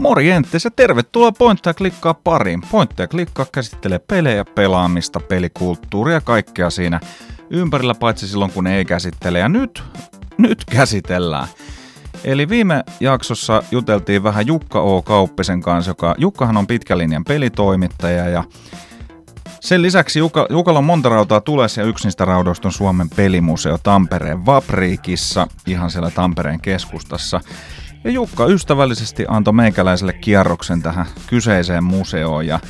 Morjentes ja tervetuloa Pointtia Klikkaa pariin. Pointtia Klikkaa käsittelee pelejä, pelaamista, pelikulttuuria ja kaikkea siinä ympärillä, paitsi silloin kun ei käsittele. Ja nyt käsitellään. Eli viime jaksossa juteltiin vähän Jukka O. Kauppisen kanssa, Jukkahan on pitkän linjan pelitoimittaja ja sen lisäksi Jukalla on monta rautaa tulessa ja yksi niistä raudoista on Suomen pelimuseo Tampereen Vapriikissa, ihan siellä Tampereen keskustassa. Ja Jukka ystävällisesti antoi meikäläiselle kierroksen tähän kyseiseen museoon ja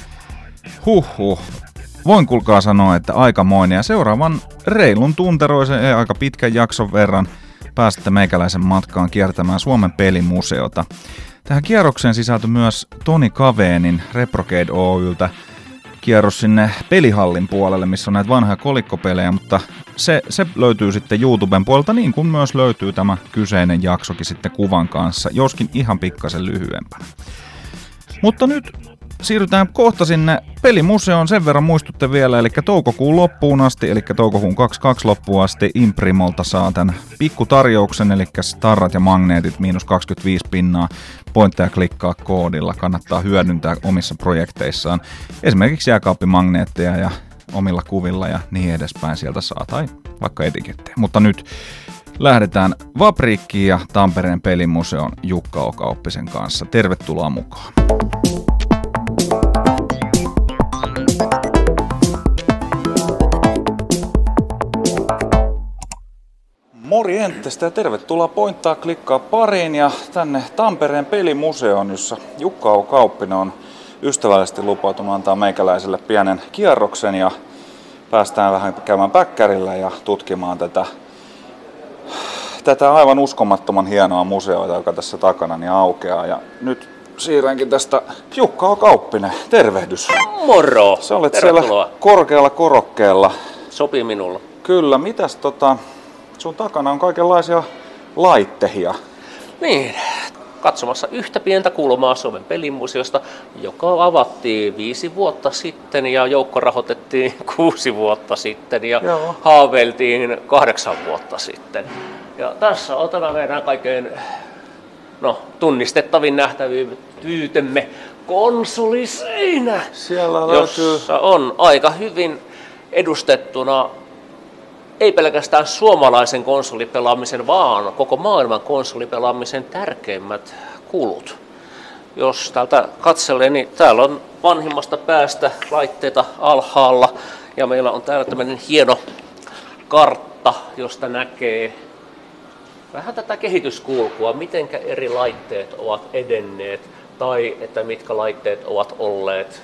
voin kuulkaa sanoa, että aikamoinen ja seuraavan reilun tunteroisen ja aika pitkän jakson verran pääsette meikäläisen matkaan kiertämään Suomen pelimuseota. Tähän kierrokseen sisältyi myös Toni Caveenin Reprocade Oyltä kierros sinne pelihallin puolelle, missä on näitä vanhoja kolikkopelejä, mutta se löytyy sitten YouTuben puolelta, niin kuin myös löytyy tämä kyseinen jaksokin sitten kuvan kanssa, joskin ihan pikkasen lyhyempänä. Mutta nyt siirrytään kohta sinne pelimuseoon, sen verran muistutte vielä, eli toukokuun loppuun asti, eli toukokuun 22 loppuun asti Imprimolta saa tämän pikkutarjouksen, eli starrat ja magneetit -25% Pointtia Klikkaa koodilla, kannattaa hyödyntää omissa projekteissaan, esimerkiksi jääkaappimagneetteja ja omilla kuvilla ja niin edespäin sieltä saa, tai vaikka etikettejä. Mutta nyt lähdetään Vapriikkiin ja Tampereen pelimuseon Jukka O. Kauppisen kanssa. Tervetuloa mukaan. Morjentesta ja tervetuloa Pointtia Klikkaa pariin ja tänne Tampereen pelimuseoon, jossa Jukka O. Kauppinen on ystävällisesti lupautunut antaa meikäläiselle pienen kierroksen ja päästään vähän käymään päkkärillä ja tutkimaan tätä aivan uskomattoman hienoa museota, joka tässä takanani aukeaa. Ja nyt siirränkin tästä Jukka O. Kauppinen, tervehdys. Moro! Sä olet Tervetuloa. Siellä korkealla korokkeella. Sopii minulla. Kyllä, mitäs sun takana on kaikenlaisia laittehia. Niin, katsomassa yhtä pientä kulmaa Suomen pelimuseosta, joka avattiin 5 vuotta sitten ja joukko rahoitettiin 6 vuotta sitten ja Joo. haaveiltiin 8 vuotta sitten. Ja tässä on tämä meidän kaikkein tunnistettavin nähtävyytemme konsoliseinä, Siellä löytyy jossa on aika hyvin edustettuna ei pelkästään suomalaisen konsolipelaamisen, vaan koko maailman konsolipelaamisen tärkeimmät kulut. Jos täältä katselee, niin täällä on vanhimmasta päästä laitteita alhaalla ja meillä on täällä tämmöinen hieno kartta, josta näkee vähän tätä kehityskulkua, mitenkä eri laitteet ovat edenneet tai että mitkä laitteet ovat olleet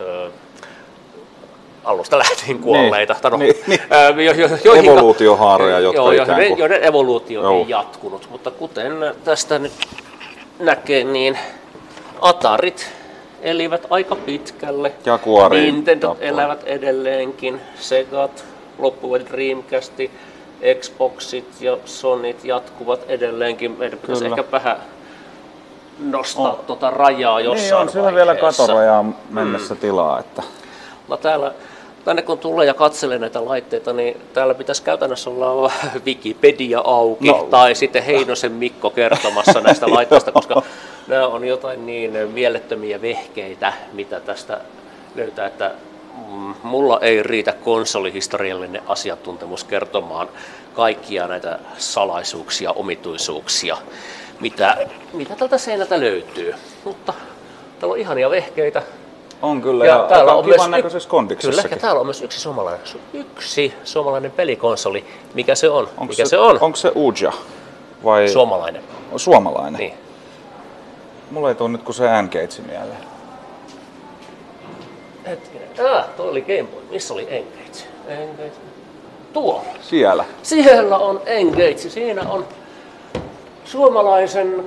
alusta lähtien kuolleita. evoluutiohaaroja, joiden evoluutio ei jatkunut. Mutta kuten tästä nyt näkee, niin Atarit elivät aika pitkälle. Nintendo elävät edelleenkin. Segat loppuvat, Dreamcasti, Xboxit ja Sonyt jatkuvat edelleenkin. Meidän pitäisi ehkä vähän nostaa tuota rajaa jossain niin on siellä vielä katorajaa mennessä tilaa. Että Tänne kun tulee ja katselee näitä laitteita, niin täällä pitäisi käytännössä olla Wikipedia auki tai sitten Heinosen Mikko kertomassa näistä laitteista, koska nämä on jotain niin mielettömiä vehkeitä, mitä tästä löytää, että mulla ei riitä konsolihistoriallinen asiantuntemus kertomaan kaikkia näitä salaisuuksia, omituisuuksia, mitä tältä seinältä löytyy. Mutta täällä on ihania vehkeitä. On kyllä, ja täällä on kivan näköisessä kondiksessakin. Kyllä, ja täällä on myös yksi suomalainen pelikonsoli. Mikä se on? Onko se Ouija? Vai suomalainen. Suomalainen? Niin. Mulla ei tule nyt kuin se N-Gage mieleen. Hetkinen. Toi oli Game Boy. Missä oli N-Gage? Tuolla. Siellä on N-Gage. Siinä on suomalaisen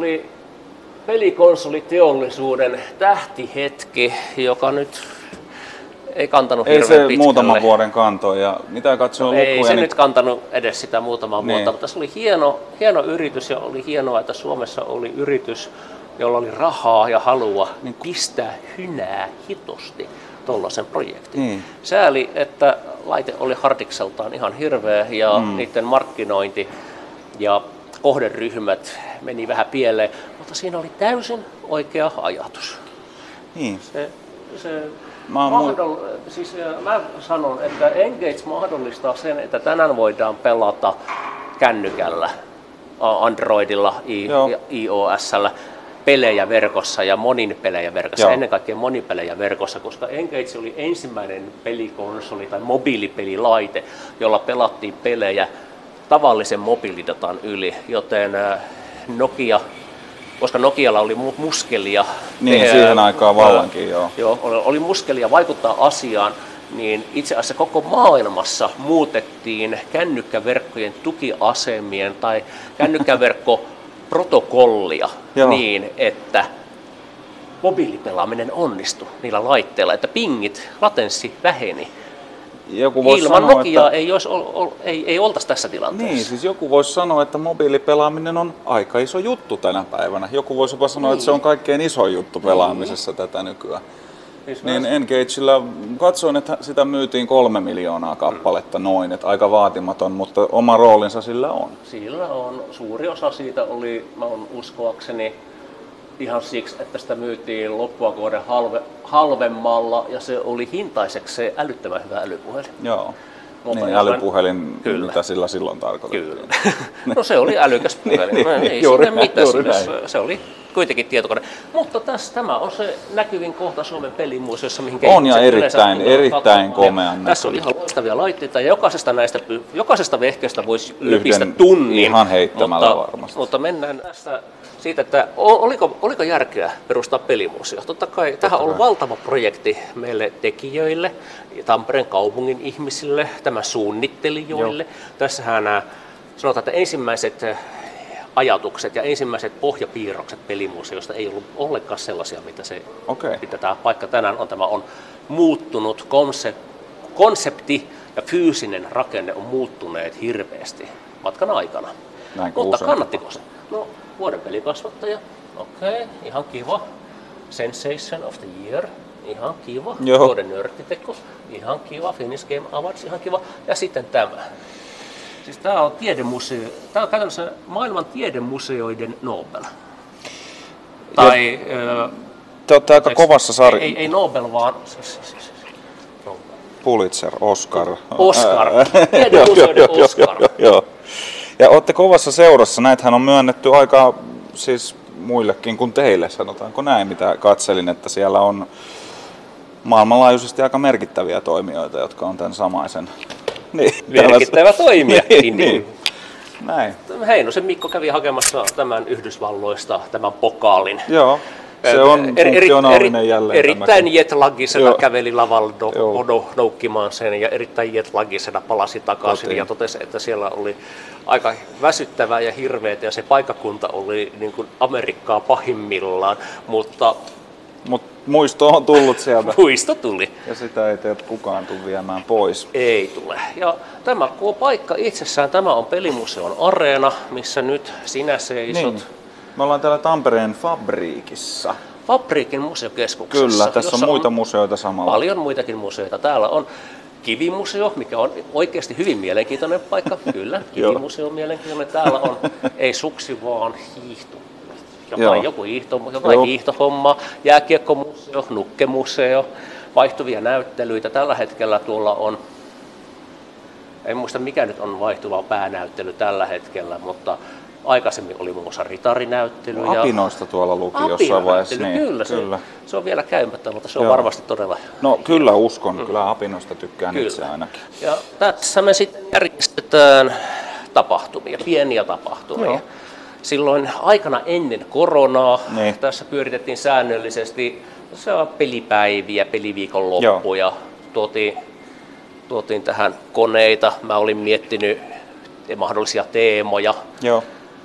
pelikonsoliteollisuuden tähtihetki, joka nyt ei kantanut hirveän pitkälle. Ei se muutaman vuoden kantoi ja mitä katsoin lukuja. Ei se nyt kantanut edes sitä muutamaa vuotta, mutta se oli hieno yritys ja oli hienoa, että Suomessa oli yritys, jolla oli rahaa ja halua niin pistää hynää hitosti tuollaisen projektin. Sääli, että laite oli hardikseltaan ihan hirveä ja niiden markkinointi ja kohderyhmät meni vähän pieleen, mutta siinä oli täysin oikea ajatus. Niin. Mä sanon, että Engage mahdollistaa sen, että tänään voidaan pelata kännykällä, Androidilla, iOS:llä pelejä verkossa ja monin pelejä verkossa, ennen kaikkea monipelejä verkossa, koska Engage oli ensimmäinen pelikonsoli tai mobiilipelilaite, jolla pelattiin pelejä tavallisen mobiilidatan yli, joten Nokia, koska Nokialla oli muskelia, niin siihen aikaan vallankin, joo, oli muskelia vaikuttaa asiaan, niin itse asiassa koko maailmassa muutettiin kännykkäverkkojen tukiasemien tai kännykkäverkkoprotokollia niin, että mobiilipelaaminen onnistui niillä laitteilla, että pingit, latenssi väheni. Ilman Nokiaa ei oltaisi tässä tilanteessa. Niin, siis joku voisi sanoa, että mobiilipelaaminen on aika iso juttu tänä päivänä. Joku voisi jopa sanoa, että se on kaikkein iso juttu pelaamisessa tätä nykyään. Niin Engageillä katsoin, että sitä myytiin 3 miljoonaa kappaletta noin, että aika vaatimaton, mutta oma roolinsa sillä on. Sillä on. Suuri osa siitä oli, mä oon uskoakseni, ihan siksi, että sitä myytiin loppuvuoden halvemmalla ja se oli hintaiseksi se älyttömän hyvä älypuhelin. Joo. Niin, älypuhelin, kyllä. Mitä sillä silloin tarkoitettiin. Kyllä. No se oli älykäs puhelin. Ei juuri mitään. Se oli kuitenkin tietokone. Mutta tämä on se näkyvin kohta Suomen pelimuseossa, mihin on ja erittäin komea. Tässä on ihan loistavia laitteita ja jokaisesta vehkeestä voisi lypistä tunnin. Ihan heittämällä varmasti. Mutta mennään tästä siitä, että oliko järkeä perustaa pelimuseo. Totta kai tähän on ollut valtava projekti meille tekijöille, Tampereen kaupungin ihmisille, tämän suunnittelijoille. Tässähän sanotaan, että ensimmäiset ajatukset ja ensimmäiset pohjapiirrokset pelimuseosta ei ollut ollenkaan sellaisia, mitä tämä paikka tänään on. Tämä on muuttunut, konsepti ja fyysinen rakenne on muuttuneet hirveästi matkan aikana. Mutta kannattiko se? No, vuoden pelikasvattaja, okei, ihan kiva. Sensation of the Year, ihan kiva. Vuoden nörttiteko, ihan kiva. Finnish Game Awards, ihan kiva. Ja sitten tämä. Siis tämä on tiedemuseo, tämä on käytännössä maailman tiedemuseoiden Nobel. Tai te olette aika kovassa sarjassa. Ei Nobel, vaan Pulitzer, Oscar. Tiedemuseoiden Oscar. Joo. Ja olette kovassa seurassa. Näitähän on myönnetty aika siis muillekin kuin teille, sanotaanko näin, mitä katselin, että siellä on maailmanlaajuisesti aika merkittäviä toimijoita, jotka on tämän samaisen. Merkittävä toimija. Niin. Näin. Heinosen Mikko kävi hakemassa tämän Yhdysvalloista, tämän pokaalin. Joo, se on funktionaalinen jälleen. Erittäin jetlagisena käveli lavalla noukkimaan sen ja erittäin jetlagisena palasi takaisin ja totesi, että siellä oli aika väsyttävää ja hirveätä ja se paikkakunta oli niin kuin Amerikkaa pahimmillaan, mutta muisto on tullut sieltä. Muisto tuli. Ja sitä ei teet kukaan tule viemään pois. Ei tule. Ja tämä paikka itsessään, tämä on Pelimuseon areena, missä nyt sinä seisot. Niin. Me ollaan täällä Tampereen Fabriikissa. Fabriikin museokeskuksessa. Kyllä, tässä on muita museoita samalla. Paljon muitakin museoita. Täällä on Kivimuseo, mikä on oikeasti hyvin mielenkiintoinen paikka. Kyllä, Kivimuseo on mielenkiintoinen. Täällä on ei suksi, vaan hiihto. Jotain hiihtohommaa, jääkiekkomuseo, nukkemuseo, vaihtuvia näyttelyitä. Tällä hetkellä tuolla on, en muista mikä nyt on vaihtuva päänäyttely tällä hetkellä, mutta aikaisemmin oli muun muassa ritarinäyttely. Apinoista tuolla luki jossain vaiheessa. Niin, kyllä. Se on vielä käymättä, mutta se on varmasti todella. No kyllä uskon, kyllä apinoista tykkään itse ainakin. Ja tässä me sitten järjestetään tapahtumia, pieniä tapahtumia. Joo. Silloin aikana ennen koronaa tässä pyöritettiin säännöllisesti pelipäiviä, peliviikonloppuja, tuotiin tähän koneita. Mä olin miettinyt mahdollisia teemoja. Joo.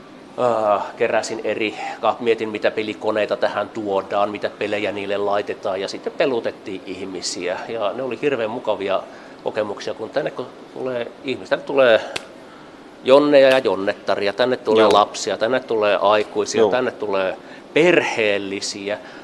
Keräsin mietin mitä pelikoneita tähän tuodaan, mitä pelejä niille laitetaan ja sitten pelutettiin ihmisiä. Ja ne oli hirveän mukavia kokemuksia, kun tänne tulee jonneja ja jonnettaria, tänne tulee lapsia, tänne tulee aikuisia, tänne tulee perheellisiä.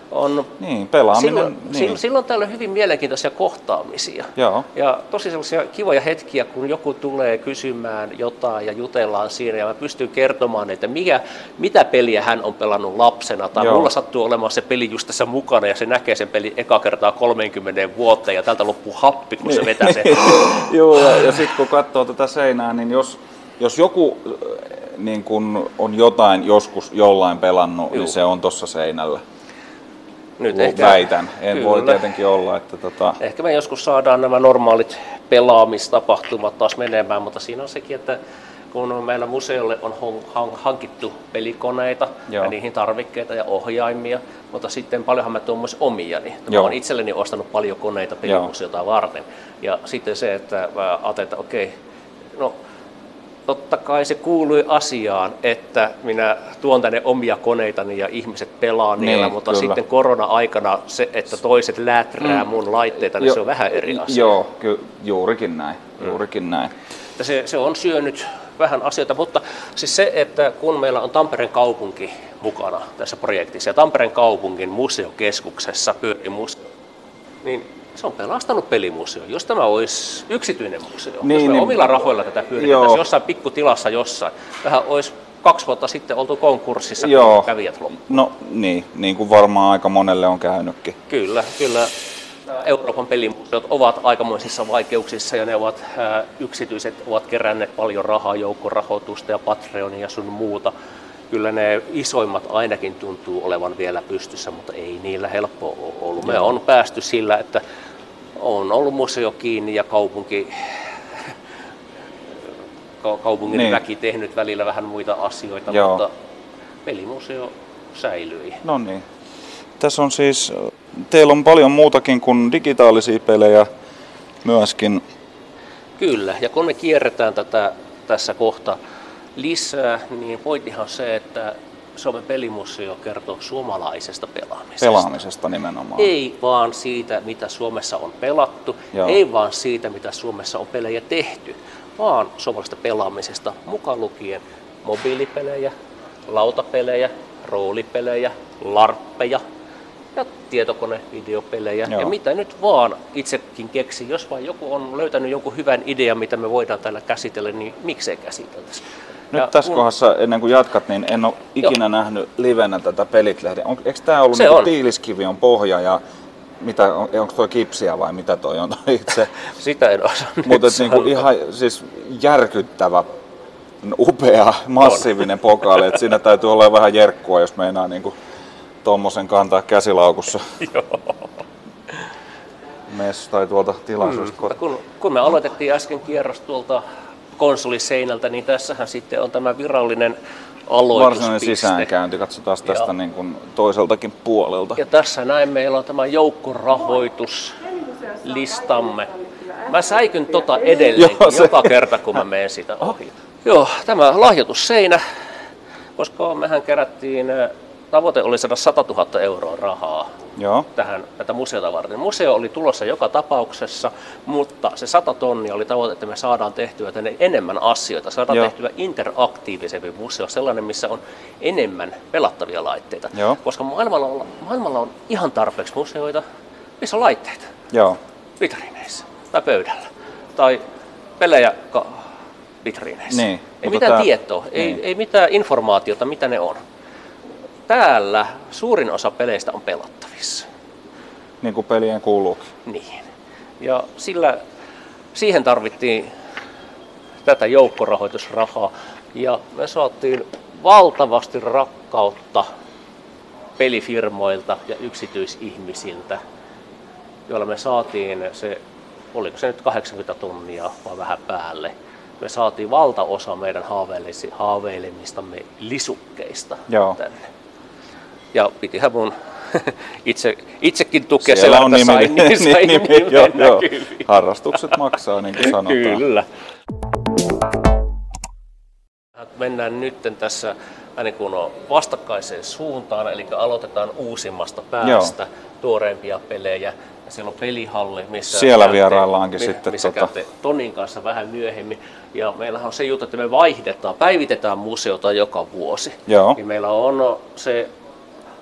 Niin, pelaaminen. Silloin täällä on hyvin mielenkiintoisia kohtaamisia. Joo. Ja tosi sellaisia kivoja hetkiä, kun joku tulee kysymään jotain ja jutellaan siinä ja mä pystyn kertomaan, että mitä peliä hän on pelannut lapsena. Tai mulla sattuu olemaan se peli just tässä mukana ja se näkee sen pelin eka kertaa 30 vuotta ja tältä loppuu happi, kun se vetää sen. Joo, ja sitten kun katsoo tätä seinää, niin jos joku niin kun on jotain joskus jollain pelannut, niin se on tuossa seinällä. Nyt väitän. En voi tietenkin olla. Että Ehkä me joskus saadaan nämä normaalit pelaamistapahtumat taas menemään, mutta siinä on sekin, että kun meillä museolle on hankittu pelikoneita ja niihin tarvikkeita ja ohjaimia, mutta sitten paljonhan mä tuon myös omiani. Mä oon itselleni ostanut paljon koneita pelimuseota varten. Ja sitten se, että mä ajattelin, että okei, no totta kai se kuului asiaan, että minä tuon tänne omia koneitani ja ihmiset pelaa niillä, mutta kyllä. Sitten korona-aikana se, että toiset läträä mun laitteita, niin se on vähän eri asia. Joo, juurikin näin. Se on syönyt vähän asioita, mutta siis se, että kun meillä on Tampereen kaupunki mukana tässä projektissa ja Tampereen kaupungin museokeskuksessa pyörii museo, niin se on pelastanut pelimuseo. Jos tämä olisi yksityinen museo, jos me omilla rahoilla tätä pyöritetään jossain pikkutilassa jossain, vähän olisi 2 vuotta sitten oltu konkurssissa, kun kävijät loppuun. No niin kuin varmaan aika monelle on käynytkin. Kyllä. Euroopan pelimuseot ovat aikamoisissa vaikeuksissa ja ne ovat yksityiset ovat keränneet paljon rahaa, joukkorahoitusta ja Patreonia ja sun muuta. Kyllä ne isoimmat ainakin tuntuu olevan vielä pystyssä, mutta ei niillä helppoa ole ollut. Me on päästy sillä, että on ollut museo kiinni ja kaupungin väki tehnyt välillä vähän muita asioita, mutta pelimuseo säilyi. No niin. Tässä on siis, teillä on paljon muutakin kuin digitaalisia pelejä myöskin. Kyllä, ja kun me kierretään tätä tässä kohta lisää, niin pointtihan se, että Suomen pelimuseo kertoo suomalaisesta pelaamisesta. Pelaamisesta nimenomaan. Ei vaan siitä, mitä Suomessa on pelattu, ei vaan siitä, mitä Suomessa on pelejä tehty, vaan suomalaisesta pelaamisesta mukaan lukien mobiilipelejä, lautapelejä, roolipelejä, larppeja ja tietokonevideopelejä ja mitä nyt vaan itsekin keksi. Jos vaan joku on löytänyt jonkun hyvän idean, mitä me voidaan täällä käsitellä, niin miksei käsiteltäisi. Nyt tässä kohdassa, ennen kuin jatkat, niin en ole ikinä nähnyt livenä tätä Pelit-lehden. Eikö tämä ollut niin tiiliskivion pohja ja onko tuo kipsiä vai mitä toi on itse? Sitä en osaa nyt Mutta niin ihan siis järkyttävä, upea, massiivinen pokaali. Että siinä täytyy olla vähän jerkkua, jos meinaa niin tuommoisen kantaa käsilaukussa. Tai tuolta tilaisuudesta. Kun me aloitettiin äsken kierros tuolta konsoliseinältä, niin tässähän sitten on tämä virallinen aloituspiste. Varsinainen sisäänkäynti, katsotaan tästä niin kuin toiseltakin puolelta. Ja tässä näin meillä on tämä joukkorahoituslistamme. Mä säikyn edelleenkin joka kerta, kun mä menen sitä ohi. Tämä lahjoitusseinä, koska mehän kerättiin, tavoite oli saada 100 000 euroa rahaa tätä museota varten. Museo oli tulossa joka tapauksessa, mutta se 100 tonnia oli tavoite, että me saadaan tehtyä tänne enemmän asioita. Saadaan tehtyä interaktiivisempi museo, sellainen, missä on enemmän pelattavia laitteita. Koska maailmalla on ihan tarpeeksi museoita, missä on laitteita. Vitriineissä tai pöydällä. Tai pelejä vitriineissä. Niin, ei mitään tietoa, ei mitään informaatiota, mitä ne on. Täällä suurin osa peleistä on pelattavissa. Niin kuin pelien kuuluukin. Niin. Ja siihen tarvittiin tätä joukkorahoitusrahaa. Ja me saatiin valtavasti rakkautta pelifirmoilta ja yksityisihmisiltä, joilla me saatiin oliko se nyt 80 tonnia vai vähän päälle. Me saatiin valtaosa meidän haaveilemistamme lisukkeista tänne. Ja pitihän mun itsekin tukea siellä on sain nimi. Harrastukset maksaa, niin kuin sanotaan. Kyllä. Mennään nyt tässä niin kuin vastakkaiseen suuntaan, eli aloitetaan uusimmasta päästä tuoreempia pelejä. Ja siellä on pelihalli, missä siellä vieraillaankin sitten. Missä käytte Tonin kanssa vähän myöhemmin. Ja meillähän on se juttu, että me päivitetään museota joka vuosi. Niin meillä on se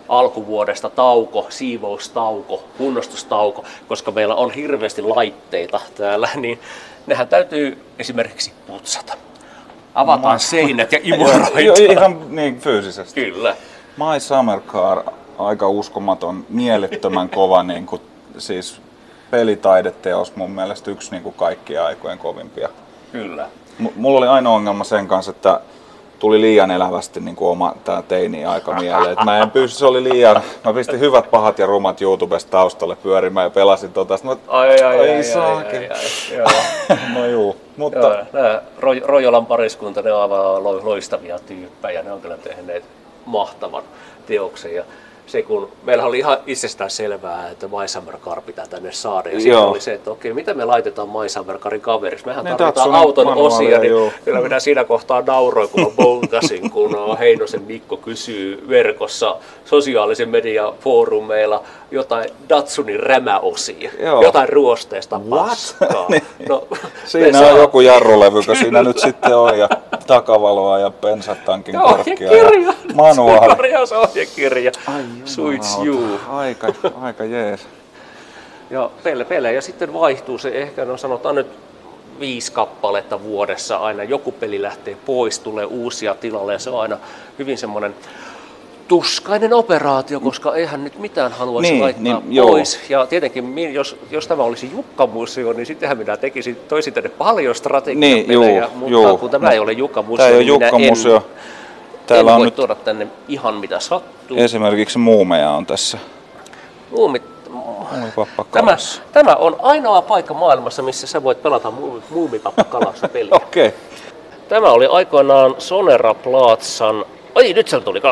alkuvuodesta tauko, siivoustauko, kunnostustauko, koska meillä on hirveästi laitteita täällä, niin nehän täytyy esimerkiksi putsata. Avataan seinät ja imuroita. Ihan niin fyysisesti. Kyllä. My Summer Car, aika uskomaton, mielettömän kova niin kuin, siis pelitaideteos, mun mielestä yksi niin kuin kaikkien aikojen kovimpia. Kyllä. Mulla oli ainoa ongelma sen kanssa, että tuli liian elävästi niin kuin oma tää teini-aika mieleen. Et mä en pysty, se oli liian, mä pistin hyvät, pahat ja rumat YouTubesta taustalle pyörimään ja pelasin tota. Ai saakeli. No juu, mutta... Joo, nämä Rojolan pariskunta, ne on aivan loistavia tyyppejä, ne on kyllä tehneet mahtavan teoksen. Ja se kun meillä oli ihan itsestään selvää, että My Summer Car pitää tänne saada. Ja sitten oli se, että okei, mitä me laitetaan My Summer Carin kaveriksi? Mehän tarvitaan auton osia, niin kyllä minä siinä kohtaa nauroin, kun mä bongasin, kun Heinosen Mikko kysyy verkossa sosiaalisen median foorumeilla jotain Datsunin rämäosia, jotain ruosteista paskaa. No, siinä on joku jarrulevy, kun siinä nyt sitten on, ja takavaloa ja bensatankin korkkia ja manuaali. Korjausohjekirja. Suits you. Aika jees. Ja pelejä ja sitten vaihtuu se ehkä, no sanotaan nyt 5 kappaletta vuodessa aina. Joku peli lähtee pois, tulee uusia tilalle ja se on aina hyvin semmoinen tuskainen operaatio, koska eihän nyt mitään haluaisi laittaa pois. Ja tietenkin, jos tämä olisi Jukka-museo, niin sittenhän minä toisin tänne paljon strategiapelejä, mutta kun tämä ei ole Jukka-museo, niin Jukka-museo. Täällä en voi tuoda tänne ihan mitä sattuu. Esimerkiksi muumeja on tässä. Tämä on ainoa paikka maailmassa, missä sä voit pelata Muumipappakalassa peliä. Okei. Tämä oli aikoinaan Sonera Plazan... Ai, nyt se tuli.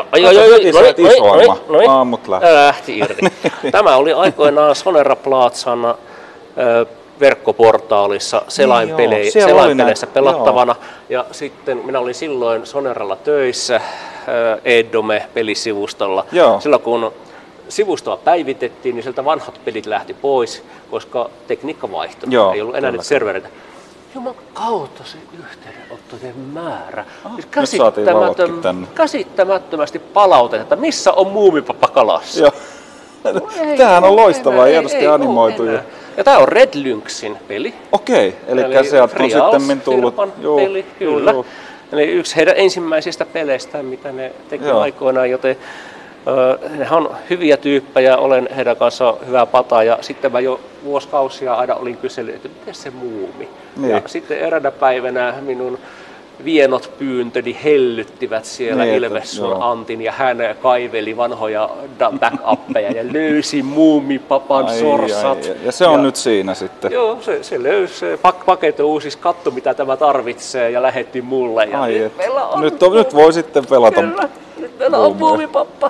Lähti irti. Tämä oli aikoinaan Sonera Plazan verkkoportaalissa selainpeleissä pelattavana. Ja sitten minä olin silloin Soneralla töissä Edome-pelisivustolla. Silloin kun sivustoa päivitettiin, niin sieltä vanhat pelit lähti pois, koska tekniikka vaihtui. Ei ollut enää nyt servereitä. Juman kautta se yhteydenottojen määrä. Käsittämättömästi palautetta, että missä on Muumipappa kalassa. Tämähän on loistavaa, hienosti animoitu. Ja tämä on Red Lynxin peli. Okei, eli sieltä on sitten tullut. Peli, kyllä. Eli yksi heidän ensimmäisistä peleistä, mitä ne teki aikoinaan, joten ne on hyviä tyyppejä, olen heidän kanssaan hyvää pataa ja sitten mä jo vuosikausia aina olin kysellyt, että miten se muumi. Ja sitten eräänä päivänä minun vienot pyyntöni hellyttivät siellä Ilvessuon Antin ja hän kaiveli vanhoja backuppeja ja löysi Muumipapan sorsat. Ja se on nyt siinä sitten. Joo, se löysi, paketti uusis, katso mitä tämä tarvitsee ja lähetti mulle. Ja nyt voi sitten pelata. Kyllä, nyt meillä on Muumipappa.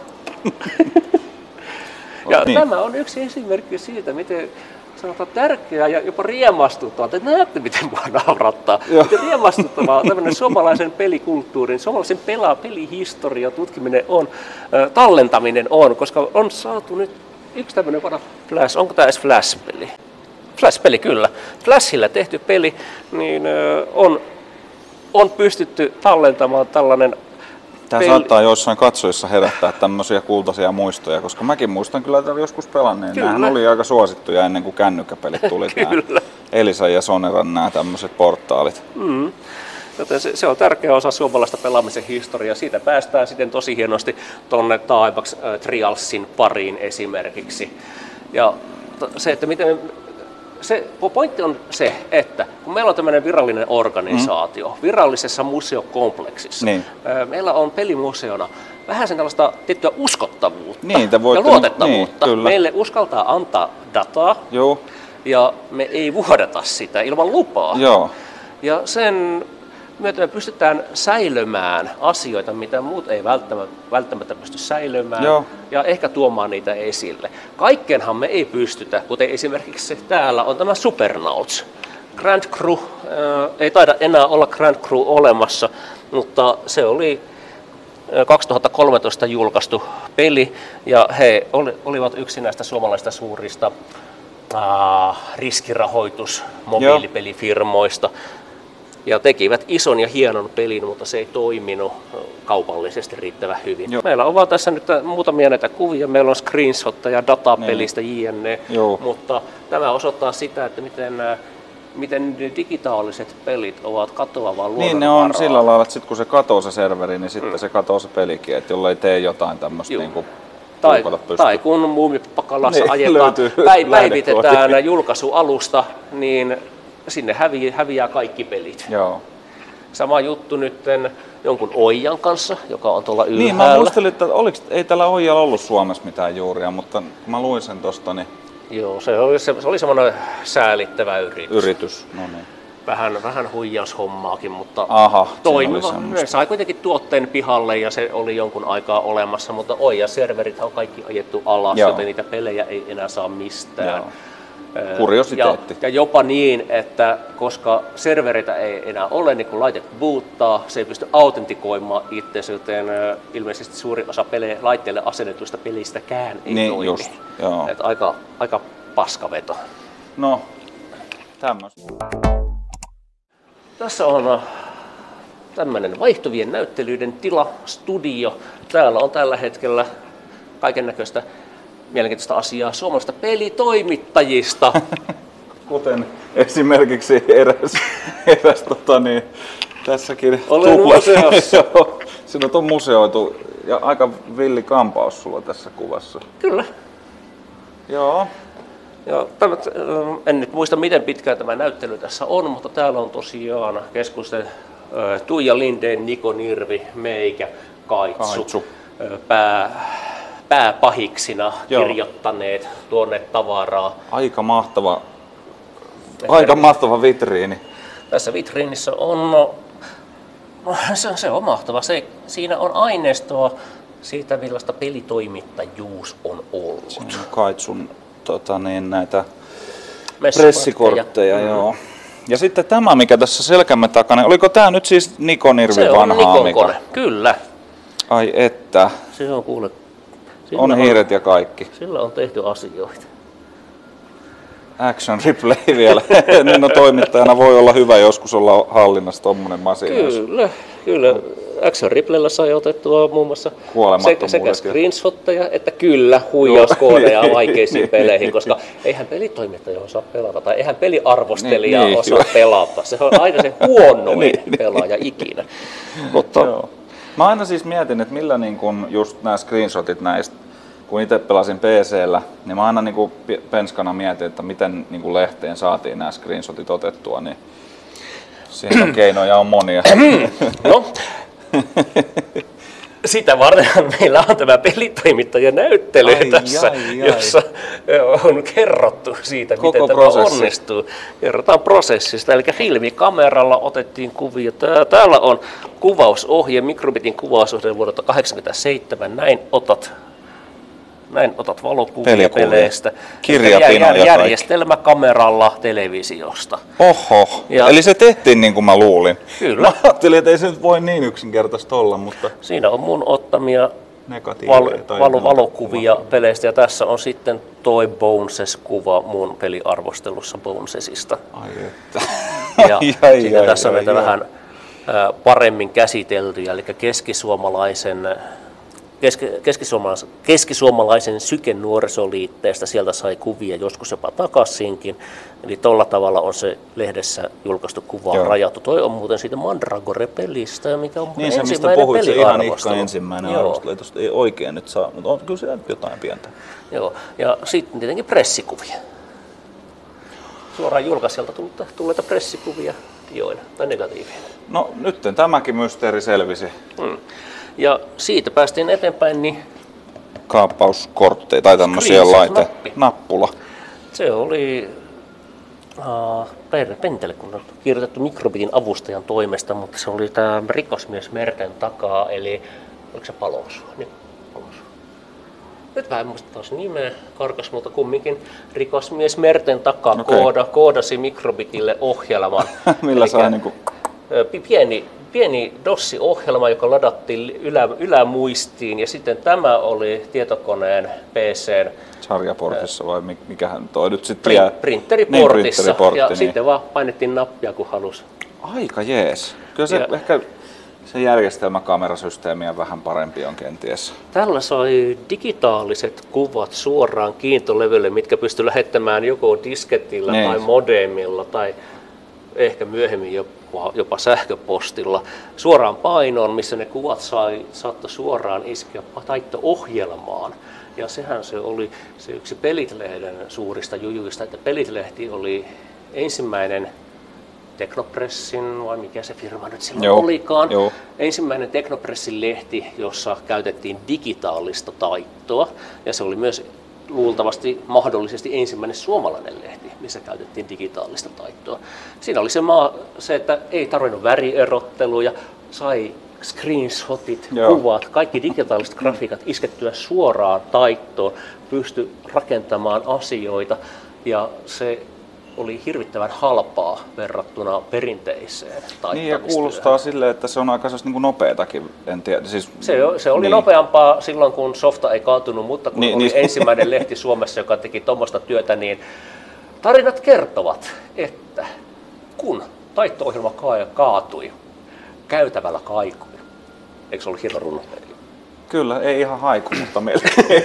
Ja tämä on yksi esimerkki siitä, miten sanotaan tärkeää ja jopa riemastuttavaa, että näette miten mua naurattaa, miten riemastuttavaa tämmöinen suomalaisen pelikulttuurin, suomalaisen pelihistorian tutkiminen on, tallentaminen on, koska on saatu nyt yksi tämmöinen vanha Flash, onko tämä edes Flash-peli? Flash-peli kyllä. Flashilla tehty peli, niin on pystytty tallentamaan tällainen. Tämä saattaa joissain katsojissa herättää tämmöisiä kultaisia muistoja, koska mäkin muistan kyllä tätä joskus pelanneen. Nämähän oli aika suosittuja ennen kuin kännykkäpelit tuli. Elisa ja Soneran nämä tämmöiset portaalit. Joten se on tärkeä osa suomalaista pelaamisen historiaa. Siitä päästään sitten tosi hienosti tuonne Taivax Trialsin pariin esimerkiksi. Ja se, että miten... Pointti on se, että kun meillä on tämmöinen virallinen organisaatio, virallisessa museokompleksissa, meillä on pelimuseona vähän sellaista tiettyä uskottavuutta ja luotettavuutta. Meille uskaltaa antaa dataa ja me ei vuodeta sitä ilman lupaa. Ja sen myötä me pystytään säilömään asioita, mitä muut ei välttämättä pysty säilömään ja ehkä tuomaan niitä esille. Kaikkeenhan me ei pystytä, kuten esimerkiksi täällä on tämä Supernauts. Grand Crew, ei taida enää olla Grand Crew olemassa, mutta se oli 2013 julkaistu peli ja he olivat yksi näistä suomalaisista suurista riskirahoitus mobiilipelifirmoista. Ja tekivät ison ja hienon pelin, mutta se ei toiminut kaupallisesti riittävän hyvin. Joo. Meillä on vaan tässä nyt muutamia näitä kuvia. Meillä on screenshotteja datapelistä jne. Mutta tämä osoittaa sitä, että miten digitaaliset pelit ovat katoavaa luonnonvaraa. Niin ne on sillä lailla, että sit kun se katoo se serveri, niin sitten se katoo se pelikin, että jollei tee jotain tämmöistä niinku tai kun Muumipakalassa päivitetään julkaisualusta, niin sinne häviää kaikki pelit. Joo. Sama juttu nyt jonkun Oijan kanssa, joka on tuolla ylhäällä. Niin, mä muistelin, että ei tällä Oijalla ollut Suomessa mitään juuria, mutta kun mä luin sen tosta, niin... Joo, se oli semmoinen säälittävä yritys. No niin. Vähän huijaushommaakin, mutta toimiva. Sai kuitenkin tuotteen pihalle ja se oli jonkun aikaa olemassa, mutta Oija-serverit on kaikki ajettu alas, joten niitä pelejä ei enää saa mistään. Kuriositeetti. Ja jopa niin, että koska serveritä ei enää ole, niin kun laite boottaa, se ei pysty autentikoimaan itse, joten ilmeisesti suuri osa laitteelle asennetuista pelistäkään ei toimi. Just, joo. Et aika paskaveto. No, tämmöistä. Tässä on tämmöinen vaihtuvien näyttelyiden tila, studio. Täällä on tällä hetkellä kaiken näköistä mielenkiintoista asiaa suomalaisista pelitoimittajista. Kuten esimerkiksi eräs tässäkin olen museossa. Sinut on museoitu ja aika villi kampaus sulla tässä kuvassa. Kyllä. Joo. Ja en nyt muista miten pitkään tämä näyttely tässä on, mutta täällä on tosiaan keskusten Tuija Lindén, Niko Nirvi, meikä, Kaitsu. Pääpahiksina kirjoittaneet, tuoneet tavaraa. Aika mahtava vitriini. Tässä vitriinissä on, se on mahtava. Siinä on aineistoa siitä, millaista pelitoimittajuus on ollut. Se on Kaitsun näitä pressikortteja, joo. Ja sitten tämä, mikä tässä selkämme takana, oliko tämä nyt siis Niko Nirvin vanhaa? Se on Nikon kone, kyllä. Ai että. Se on kuule. On hiiret ja kaikki. Sillä on tehty asioita. Action replay vielä. Niin toimittajana voi olla hyvä joskus olla hallinnassa tommonen masina. Kyllä. Action replayllä sai otettua muun muassa sekä screenshotteja että huijauskoodeja vaikeisiin peleihin, koska eihän pelitoimittaja osaa pelata tai eihän peliarvostelija osaa pelata. Se on aina se huonoin pelaaja ikinä. Mutta mä aina siis mietin, että millä niin kun just nämä screenshotit näistä, kun itse pelasin PC:llä, niin mä aina niin kun penskana mietin, että miten niin kun lehteen saatiin nämä screenshotit otettua, niin siinä keinoja on monia. No, sitä varten meillä on tämä pelitoimittajan näyttely tässä, jossa on kerrottu siitä, miten tämä onnistuu. Kerrotaan prosessista, eli filmikameralla otettiin kuvia. Täällä on kuvausohje, Microbitin kuvausohje vuodelta 1987. Näin otat valokuvia peleistä. Järjestelmäkameralla televisiosta. Oho, eli se tehtiin niin kuin mä luulin. Kyllä. Mä ajattelin, että ei se nyt voi niin yksinkertaista olla, mutta... Siinä on mun ottamia valokuvia peleistä ja tässä on sitten toi Boneses-kuva mun peliarvostelussa Bonesesista. Ai että. Ja tässä on näitä vähän paremmin käsiteltyjä, eli keskisuomalaisen Syke-nuorisoliitteestä, sieltä sai kuvia joskus jopa takaisinkin. Eli tolla tavalla on se lehdessä julkaistu kuva rajattu. Toi on muuten siitä Mandragore-pelistä, mikä on niin, ensimmäinen peliarvostelu. Se ihan ihka ensimmäinen arvostelu, ei tosta ei oikein nyt saa, mutta on kyllä siellä jotain pientä. Joo, ja sitten tietenkin pressikuvia. Suoraan julkaisijalta tulleita pressikuvia dioina tai negatiivia. No nyt tämäkin mysteeri selvisi. Ja siitä päästiin eteenpäin, niin... Kaappauskortteja tai tämmöisiä nappula. Se oli Pentele, kun on kirjoitettu Microbitin avustajan toimesta, mutta se oli tämä rikosmies merten takaa, eli oliko se Palosua? Niin, Palosua. Nyt vähän muista taas nimeä, karkas, mutta kumminkin rikosmies merten takaa koodasi Microbitille ohjelman. Millä sai niinku... Pieni DOS-ohjelma, joka ladattiin ylämuistiin, ja sitten tämä oli tietokoneen PC:n sarjaportissa vai mikähän toi nyt sitten printeriportissa, ja niin. sitten vaan painettiin nappia, kun halusi Aika jees. Kyllä se ehkä se järjestelmäkamerasysteemi on vähän parempi on kenties. Tällä sai digitaaliset kuvat suoraan kiintolevylle, mitkä pystyi lähettämään joko disketillä tai modemilla tai ehkä myöhemmin jopa sähköpostilla suoraan painoon, missä ne kuvat saattoi suoraan iskeä taitto-ohjelmaan. Ja sehän se oli se yksi Pelit-lehden suurista jujuista, että Pelit-lehti oli ensimmäinen Teknopressin, vai mikä se firma nyt silloin olikaan, ensimmäinen Teknopressin lehti, jossa käytettiin digitaalista taittoa, ja se oli myös luultavasti mahdollisesti ensimmäinen suomalainen lehti, missä käytettiin digitaalista taittoa. Siinä oli se että ei tarvinnut värierotteluja, sai screenshotit, kuvat, kaikki digitaaliset grafiikat iskettyä suoraan taittoon, pystyi rakentamaan asioita, ja se oli hirvittävän halpaa verrattuna perinteiseen taittamistyöhön. Niin, ja kuulostaa silleen, että se on aika niin nopeatakin, en tiedä. Siis, se oli nopeampaa silloin, kun softa ei kaatunut, mutta kun oli ensimmäinen lehti Suomessa, joka teki tuommoista työtä, niin tarinat kertovat, että kun taitto-ohjelma kaatui, käytävällä kaikui. Eikö se ollut hieno runo? Kyllä, ei ihan haiku, mutta melkein.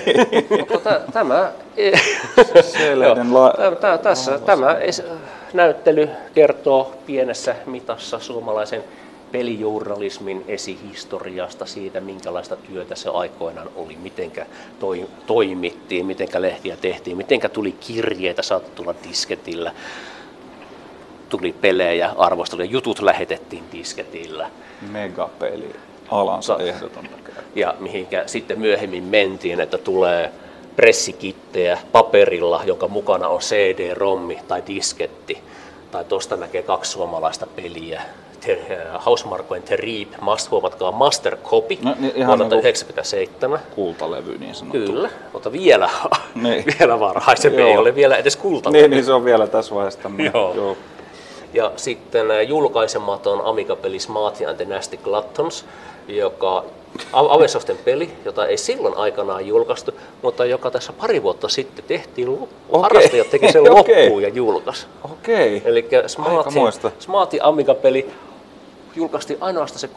Tämä näyttely kertoo pienessä mitassa suomalaisen pelijournalismin esihistoriasta, siitä minkälaista työtä se aikoinaan oli, mitenkä toimittiin, mitenkä lehtiä tehtiin, mitenkä tuli kirjeitä, saattoi tulla disketillä, tuli pelejä, arvosteluja, jutut lähetettiin disketillä. Megapeli. Alansa ehdotonta. Ja mihinkä sitten myöhemmin mentiin, että tulee pressikittejä paperilla, jonka mukana on CD-rommi tai disketti. Tai tuosta näkee 2 suomalaista peliä. Hausmarkojen Terrible, huomatkaa Master Copy, vuonna 1997. Kultalevy niin sanottu. Kyllä, mutta vielä varhaisempi, ei ole vielä edes kultalevy. Niin se on vielä tässä vaiheessa. Joo. Ja sitten julkaisematon Amiga-peli Smarty and the Nasty Gluttons, joka Avesoften peli, jota ei silloin aikanaan julkaistu, mutta joka tässä pari vuotta sitten tehtiin loppuun. Harrastajat teki sen loppuun ja julkaisi. Okei. Eli Smarty Amiga-peli julkaistiin ainoastaan se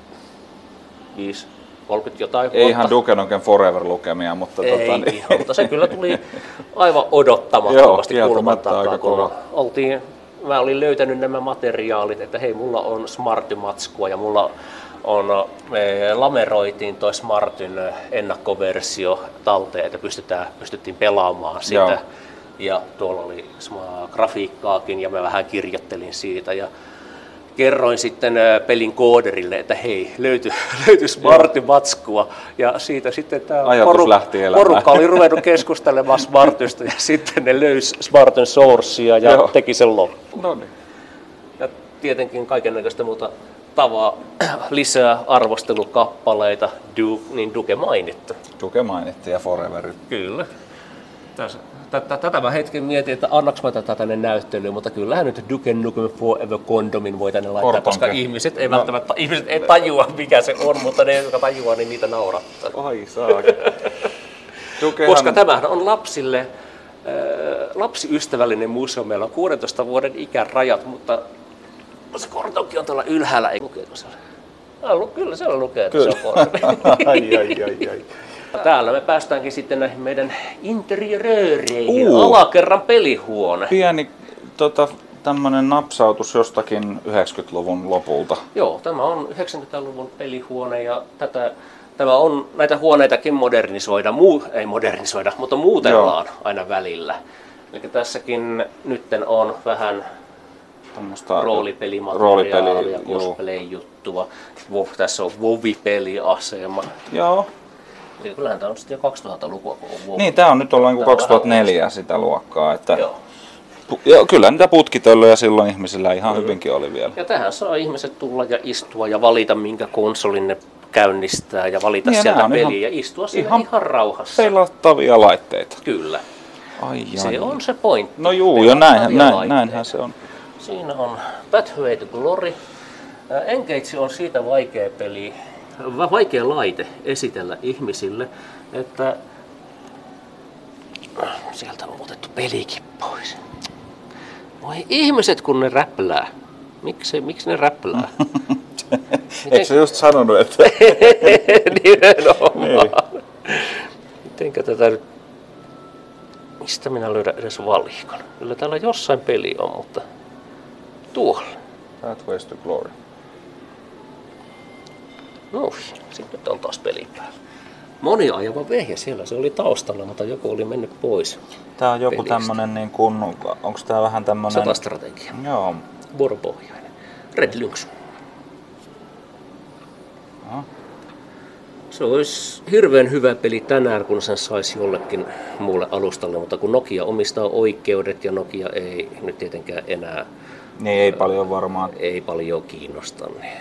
30 jotain ei ihan Duke Nukem Forever -lukemia, mutta mutta se kyllä tuli aivan odottamattomasti kulman takaa, kun mä olin löytänyt nämä materiaalit, että hei, mulla on Smarty-matskua ja mulla me lameroitiin toi Smartyn ennakkoversio talteen, että pystyttiin pelaamaan sitä. Joo. Ja tuolla oli grafiikkaakin ja mä vähän kirjoittelin siitä ja kerroin sitten pelin kooderille, että hei, löytyi Smarty-matskua ja siitä sitten tämä porukka oli ruvennut keskustelemaan Smartysta ja sitten ne löysi Smartyn sourcea ja teki sen loppuun. No niin. Ja tietenkin kaikennäköistä muuta tavaa lisää arvostelukappaleita, niin Duke mainittu. Duke mainittu ja Forever. Kyllä. Tätä mä hetken mietin, että annaks mä tätä tänne näyttelyyn, mutta kyllähän nyt Duke Nukem Forever Condomin voi tänne laittaa, koska ihmiset ei välttämättä tajua, mikä se on, mutta ne, jotka tajuaa, niin niitä naurattaa. Ai saakka. Koska tämähän on lapsiystävällinen museo. Meillä on 16 vuoden ikärajat, mutta se kortonkin on tuolla ylhäällä. Lukeeko se? Kyllä siellä lukee, että se on kortti. Ai. Täällä me päästäänkin sitten näihin meidän interiöreihin. Alakerran pelihuone. Pieni tämmönen napsautus jostakin 90-luvun lopulta. Joo, tämä on 90-luvun pelihuone ja tämä on näitä huoneitakin mutta muutellaan aina välillä. Eli tässäkin nytten on vähän roolipelimateriaalia, cosplay-juttua. Tässä on WoW-peliasema. Joo. Eli kyllähän tämä on sitten jo 2000-lukua, kun on WoW. Niin, tämä on nyt ollaan 2004 sitä luokkaa. Että Joo, kyllä niitä putkitöllöjä silloin ihmisillä ihan hyvinkin oli vielä. Ja tähän saa ihmiset tulla ja istua ja valita, minkä konsolin ne käynnistää ja valita sieltä peliä ja istua siinä ihan rauhassa. Pelattavia laitteita. Kyllä. Se on se pointti. No juu, ja näinhän se on. Siinä on Pathway to Glory. Engage on siitä vaikea laite esitellä ihmisille, että sieltä on otettu pelikin pois. Voi ihmiset, kun ne räplää. Miksi ne räplää? Eikö se just sanonut, että... Nimenomaan. Mitenkä tätä nyt... Mistä minä löydän edes valikon? Kyllä täällä jossain peli on, mutta... Tuolla. Pathways to Glory. No, sitten nyt on taas peli päällä. Moni ajava vehje siellä, se oli taustalla, mutta joku oli mennyt pois. Tää on joku pelistä. tämmönen niin kuin... Onks tää vähän tämmönen... Sotastrategia. Joo. Vuoropohjainen. Red Lynx. Aha. Se olisi hirveän hyvä peli tänään, kun sen saisi jollekin muulle alustalle, mutta kun Nokia omistaa oikeudet ja Nokia ei nyt tietenkään enää Niin ei paljon varmaan. ei paljon kiinnosta. Niin.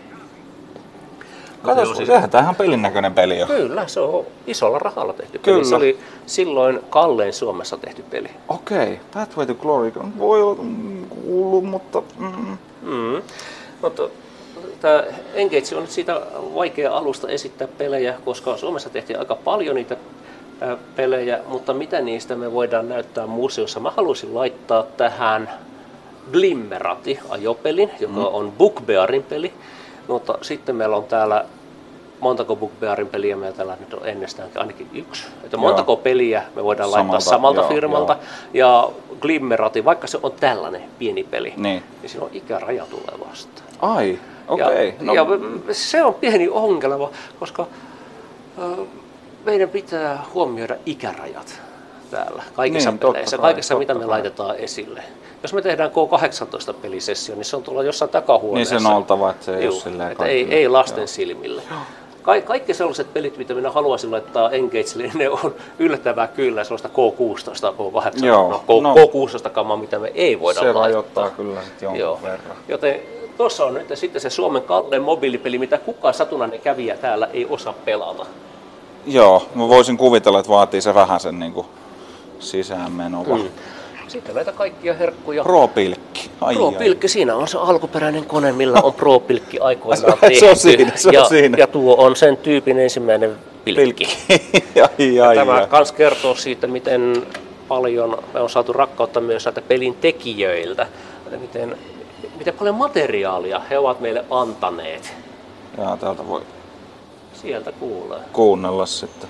Katos, sehän tämähän pelin näköinen peli on. Kyllä, se on isolla rahalla tehty Kyllä. peli. Se oli silloin kallein Suomessa tehty peli. Okei, Pathway to Glory voi olla kuullut, mutta... Mutta tämä Engage on nyt siitä vaikea alusta esittää pelejä, koska Suomessa tehtiin aika paljon niitä pelejä, mutta mitä niistä me voidaan näyttää museossa? Mä haluaisin laittaa tähän Glimmerati-ajopelin, joka on Bugbearin peli, mutta sitten meillä on täällä montako Bugbearin peliä meillä täällä nyt on ennestäänkin ainakin yksi. Että montako peliä me voidaan laittaa samalta firmalta. Ja Glimmerati, vaikka se on tällainen pieni peli, niin siinä on ikäraja tulee vastaan. Ai, okei. Ja se on pieni ongelma, koska meidän pitää huomioida ikärajat täällä kaikissa peleissä, kaikessa mitä me laitetaan esille. Jos me tehdään K18-pelisessio, niin se on tuolla jossain takahuoneessa. Niin sen oltava, että se ei ole silleen kaikille. Ei lasten silmille. Kaikki sellaiset pelit, mitä minä haluaisin laittaa Engagelle, niin ne on yllättävää kyllä sellaista K16, K18, K16-kamaa, mitä me ei voida laittaa. Se rajoittaa kyllä sitten jonkun verran. Joten tuossa on nyt sitten se Suomen kallein mobiilipeli, mitä kukaan satunnainen kävijä täällä ei osaa pelata. Joo, mä voisin kuvitella, että vaatii se vähän sen niin kuin sisäänmenova. Sitten näitä kaikkia herkkuja. Pro-pilkki. Pro-pilkki, siinä on se alkuperäinen kone, millä on Pro-pilkki aikoinaan tehty. Se on siinä. Ja tuo on sen tyypin ensimmäinen pilkki. Tämä kans kertoo siitä, miten paljon me on saatu rakkautta myös näitä pelin tekijöiltä. Miten paljon materiaalia he ovat meille antaneet. Jaa, täältä voi sieltä kuunnella sitten.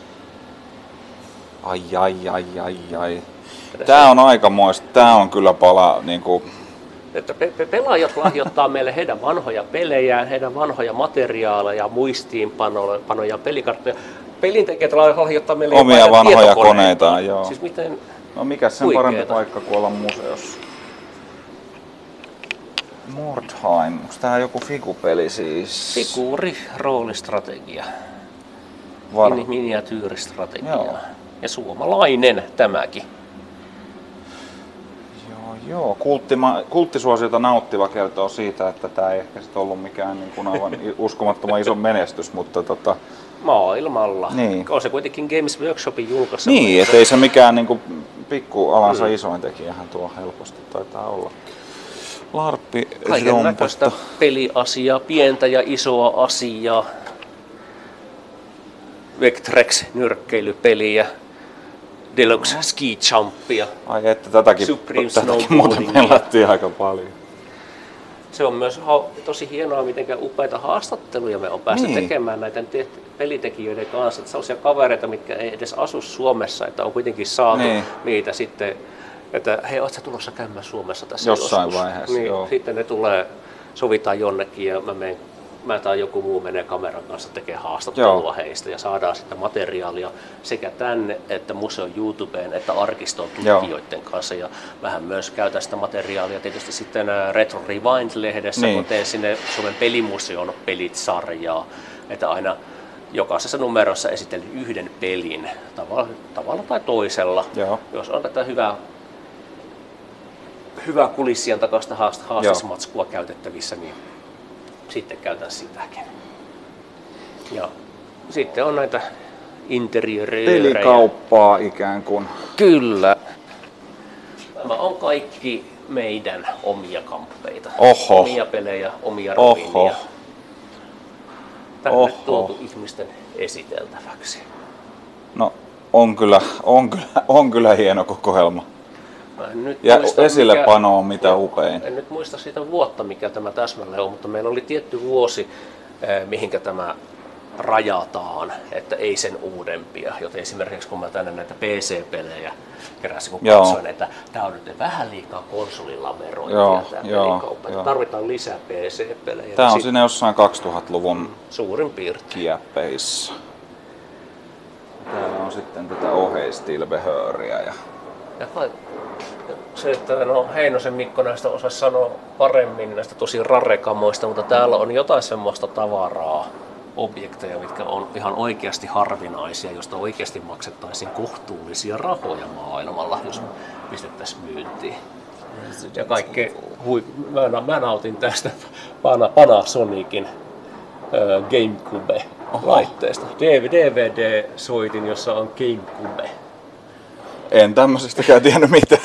Ai. Tää on aikamoista. Tää on kyllä pala niinku... Että pelaajat lahjoittaa meille heidän vanhoja pelejään, heidän vanhoja materiaaleja, muistiinpanoja, pelikarttoja. Pelintekijät lahjoittaa meille omia vanhoja koneitaan, joo. Siis miten no mikäs sen parempi paikka kuin olla museossa? Mordheim, onko tää joku figupeli siis? Figuuri, roolistrategia. Miniatyyristrategia. Joo. Ja suomalainen tämäkin. Joo. Kulttisuosiota nauttiva kertoo siitä, että tämä ei ehkä sit ollut mikään niin kuin aivan uskomattoman iso menestys, mutta maailmalla. Niin. On se kuitenkin Games Workshopin julkaisema. Niin, ettei se mikään niin kuin pikkualansa isoin tekijähän tuo helposti taitaa olla. Larppi kaikennäköistä peliasiaa, pientä ja isoa asiaa. Vectrex nyrkkeilypeliä. Deluxe Ski Jumpia. Ai että tätäkin muuten pelattiin aika paljon. Se on myös tosi hienoa, miten upeita haastatteluja me on päästy tekemään näiden pelitekijöiden kanssa. Että sellaisia kavereita, mitkä ei edes asu Suomessa, että on kuitenkin saatu niitä sitten, että hei, ootko sä tulossa käymään Suomessa tässä jossain vaiheessa? Niin, sitten ne sovitaan jonnekin ja mä tai joku muu menee kameran kanssa tekemään haastattelua heistä ja saadaan sitten materiaalia sekä tänne että museon YouTubeen että arkiston tutkijoiden kanssa ja vähän myös käytän sitä materiaalia tietysti sitten Retro Rewind-lehdessä, kun teen sinne Suomen pelimuseon pelit-sarjaa, että aina jokaisessa numerossa esitellen yhden pelin tavalla tai toisella. Jos on tätä hyvää kulissien takaista haastismatskua käytettävissä, niin sitten käytän sitäkin. Ja sitten on näitä interiöörejä. Pelikauppaa ikään kuin. Kyllä. Tämä on kaikki meidän omia kamppeita. Omia pelejä, omia rovinia. Tänne tuotu ihmisten esiteltäväksi. No on kyllä hieno kokoelma. Ja esillepano on mitä upein. En nyt muista siitä vuotta, mikä tämä täsmälleen on, mutta meillä oli tietty vuosi, mihinkä tämä rajataan, että ei sen uudempia. Joten esimerkiksi kun mä tänne näitä PC-pelejä keräsin, kun katsoin, että tämä on nyt vähän liikaa konsolilamerointia tämä pelikauppa. Tarvitaan lisää PC-pelejä. Tämä on siinä jossain 2000-luvun suurin piirtein kiepeissä. Täällä on sitten tätä oheistilbehööriä. Ja se, että Heinosen Mikko näistä osaisi sanoa paremmin näistä tosi rarekamoista, mutta täällä on jotain semmoista tavaraa, objekteja, mitkä on ihan oikeasti harvinaisia, josta oikeasti maksettaisiin kohtuullisia rahoja maailmalla, jos pistettäisiin myyntiin. Ja kaikkea mä nautin tästä Panasonicin GameCube-laitteesta. DVD-soitin, jossa on GameCube. En tämmöisestäkään tiennyt mitään.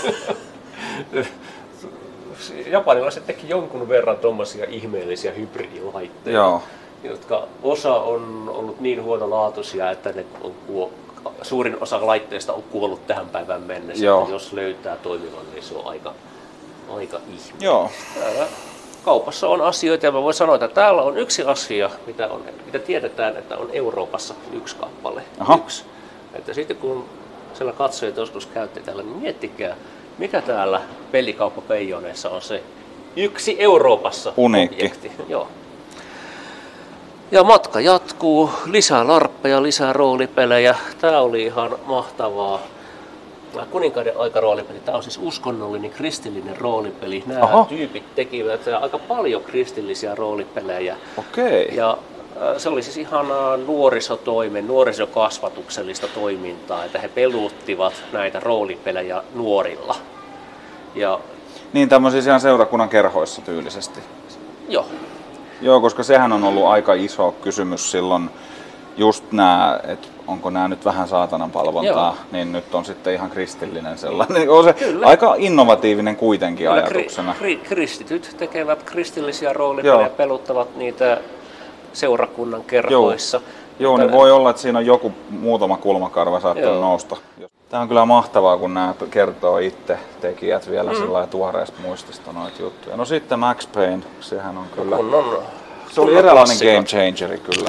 Japanilaiset teki jonkun verran tommosia ihmeellisiä hybridilaitteita. Joo. Jotka osa on ollut niin huonolaatuisia, että suurin osa laitteista on kuollut tähän päivään mennessä. Jos löytää toimivan, niin se on aika ihme. Joo. Täällä kaupassa on asioita, ja mä voin sanoa, että täällä on yksi asia, mitä tiedetään, että on Euroopassa yksi kappale. Yksi. Että sitten kun siellä katsojat joskus käytte täällä, niin miettikää, mikä täällä pelikauppa Peijoneessa on se yksi Euroopassa objekti. Joo. Ja matka jatkuu, lisää larppeja, lisää roolipelejä. Tää oli ihan mahtavaa. Kuninkaiden aika roolipeli. Tää on siis uskonnollinen, kristillinen roolipeli. Nämä tyypit tekivät aika paljon kristillisiä roolipelejä. Okei. Ja se oli siis ihan nuorisokasvatuksellista toimintaa, että he peluttivat näitä roolipelejä nuorilla. Ja niin tämmöisiä ihan seurakunnan kerhoissa tyylisesti. Joo. Joo, koska sehän on ollut aika iso kysymys silloin, just nämä, että onko nämä nyt vähän saatanan palvontaa, niin nyt on sitten ihan kristillinen sellainen. On se aika innovatiivinen kuitenkin ajatuksena. Kristityt tekevät kristillisiä roolipelejä, peluttavat niitä seurakunnan kerhoissa. Joo, niin voi olla, että siinä on joku muutama kulmakarva saattanut nousta. Tämä on kyllä mahtavaa, kun nämä kertoo itse tekijät vielä sillä tuoreesta muistista noita juttuja. No sitten Max Payne, sehän on kyllä. Se oli eräänlainen game changeri kyllä.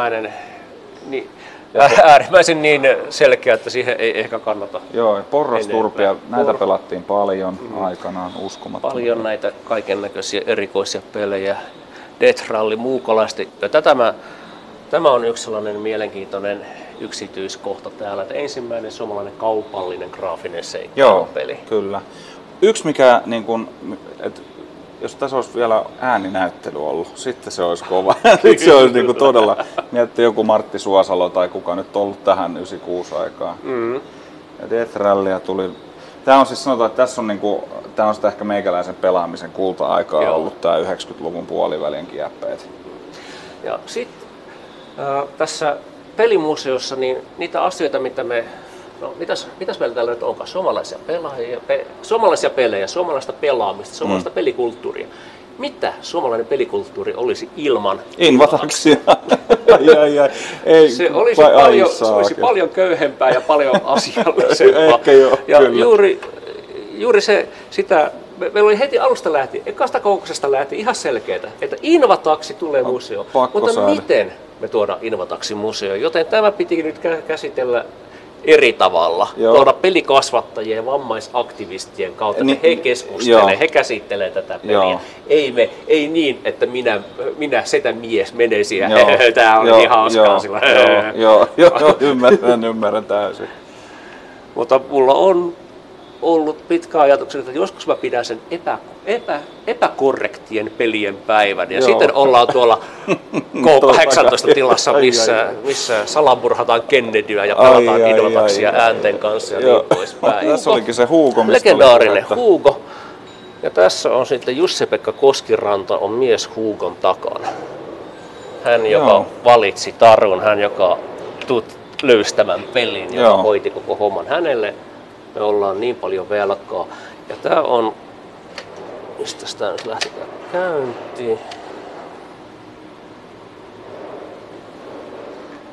Äärimmäisen niin selkeä, että siihen ei ehkä kannata. Joo, porrasturpia, näitä pelattiin paljon aikanaan, uskomattomia. Paljon näitä kaikennäköisiä erikoisia pelejä. Death Rally muukalaisesti. Tämä on yksi sellainen mielenkiintoinen yksityiskohta täällä, että ensimmäinen suomalainen kaupallinen graafinen seikkailupeli. Joo, kyllä. Yksi mikä, niin kun, jos tässä olisi vielä ääninäyttely ollut, sitten se olisi kova. Sitten se olisi niin todella, mietti joku Martti Suosalo tai kuka nyt ollut tähän 96 aikaan. Ja Death Rallyä tuli. Tämä on siis sanotaan, että tässä on, tämä on sitä ehkä meikäläisen pelaamisen kulta-aikaa ollut tämä 90-luvun puolivälin kieppeet. Ja sitten tässä pelimuseossa niin niitä asioita, mitä mitäs meillä täällä nyt onkaan? Suomalaisia pelejä, suomalaista pelaamista, suomalaista pelikulttuuria. Mitä suomalainen pelikulttuuri olisi ilman Invataksia? Se olisi paljon köyhempää ja paljon asiallisempaa. Ehkä joo, ja juuri sitä, meillä oli heti alusta lähtien, ekasta kokouksesta lähtien ihan selkeää, että Invataksi tulee museo. Mutta miten me tuodaan Invataksi museo? Joten tämä piti nyt käsitellä eri tavalla. Tuoda pelikasvattajien ja vammaisaktivistien kautta, että he keskustelevat, he käsittelevät tätä peliä. Ei niin, että minä setämies menisi ja tämä on niin hauskaa. Joo, ymmärrän täysin. Mutta mulla on ollut pitkä ajatuksen, että joskus mä pidän sen epäkorrektien pelien päivän. Ja sitten ollaan tuolla K18-tilassa, missä salamurhataan Kennedyä ja pelataan Invataksia äänten kanssa ja niin poispäin. Tässä olikin se Hugo. Legendaarinen Hugo. Ja tässä on sitten Jussi-Pekka Koskiranta on mies Hugon takana. Hän, joka valitsi tarun, hän, joka löysi tämän pelin, joka hoiti koko homman hänelle. Me ollaan niin paljon velkaa. Ja tää on, mistä sitä nyt lähtetään käyntiin.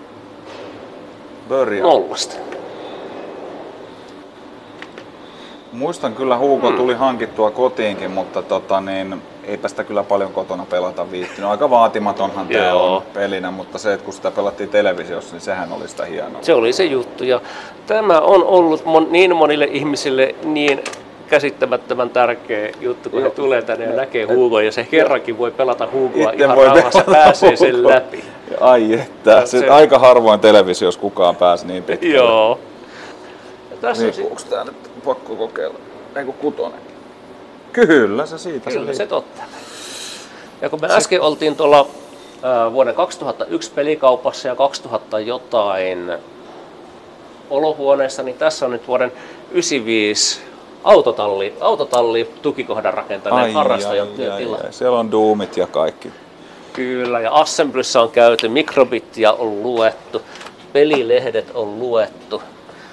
Börja. Nollasta. Muistan kyllä, Hugo tuli hankittua kotiinkin, mutta eipä sitä kyllä paljon kotona pelata viittynyt. Aika vaatimatonhan tämä on pelinä, mutta se, että kun sitä pelattiin televisiossa, niin sehän oli sitä hienoa. Se oli se juttu, ja tämä on ollut niin monille ihmisille niin käsittämättömän tärkeä juttu, kun he tulee tänne ja näkee Hugoa, ja se kerrankin voi pelata Hugoa ihan rauhassa, pääsee sen läpi. Ai että, se aika harvoin televisiossa kukaan pääsi niin pitkälle. Joo. Onko tää nyt pakko kokeilla? Eiku 6. Kyllä se siitä. Kyllä se totta. Ja kun me äsken oltiin tuolla vuoden 2001 pelikaupassa ja 2000 jotain olohuoneessa, niin tässä on nyt vuoden 1995 autotalli tukikohdan rakentaneen harrastajan työtila. Siellä on Doomit ja kaikki. Kyllä, ja Assemblyssä on käyty, mikrobittiä on luettu, pelilehdet on luettu,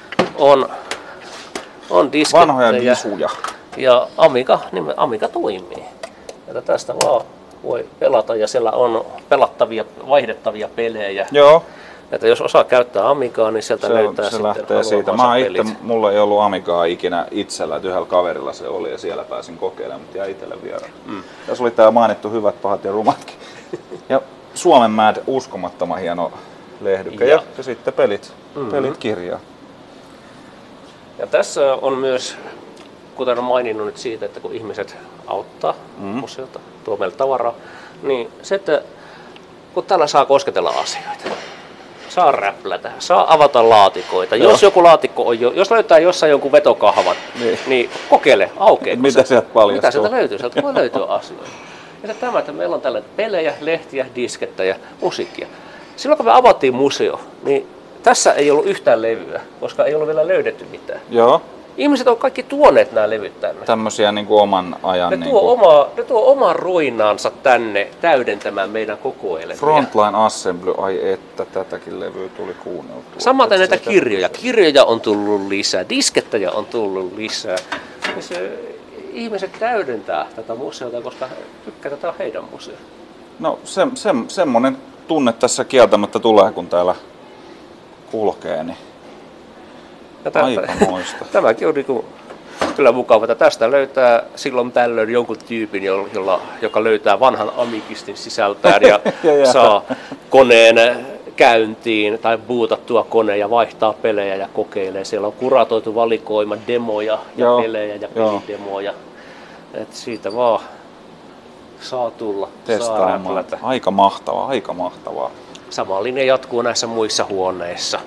on disketteja. Vanhoja visuja. Ja Amiga toimii. Että tästä vaan voi pelata, ja siellä on pelattavia, vaihdettavia pelejä. Joo. Että jos osaa käyttää Amigaa, niin sieltä löytää se sitten lähtee siitä. Mulla ei ollut Amigaa ikinä itsellä, että yhdellä kaverilla se oli ja siellä pääsin kokeilemaan, mutta jäi itselle vieraan. Tässä oli tää mainittu Hyvät, pahat ja rumatkin. Ja Suomen Mad, uskomattoman hieno lehdyke ja sitten pelit kirjaa. Ja tässä on myös, kuten olen maininnut nyt siitä, että kun ihmiset auttaa museota, tuo meille tavaraa, niin se, että kun täällä saa kosketella asioita, saa räplätä, saa avata laatikoita. Joo. Jos joku laatikko on jos löytää jossain jonkun vetokahvan, niin kokeile, aukeeko mitä sieltä paljastuu? Mitä sieltä löytyy? Sieltä voi löytyä asioita. Ja tämä, että meillä on tällainen pelejä, lehtiä, diskettejä, musiikkia. Silloin kun me avattiin museo, niin tässä ei ollut yhtään levyä, koska ei ollut vielä löydetty mitään. Joo. Ihmiset on kaikki tuoneet nämä levyt tänne. Tämmöisiä niin kuin oman ajan. Ne tuo oman ruinaansa tänne täydentämään meidän kokoelmia. Frontline Assembly, ai että tätäkin levyä tuli kuunneltua. Samaten näitä kirjoja. Kirjoja on tullut lisää, diskettejä on tullut lisää. Ja se, ihmiset täydentää tätä museota, koska tykkää tätä heidän museo. No semmonen tunne tässä kieltämättä tulee, kun täällä kulkee, niin aikamoista. Tämäkin on niinku kyllä mukava, että tästä löytää silloin tällöin jonkun tyypin, joka löytää vanhan Amigistin sisältään ja saa koneen käyntiin tai bootattua koneen ja vaihtaa pelejä ja kokeilee. Siellä on kuratoitu valikoima demoja ja pelejä ja pelidemoja. Et siitä vaan saa tulla, saa räplätä. Aika mahtavaa. Sama linja jatkuu näissä muissa huoneissa.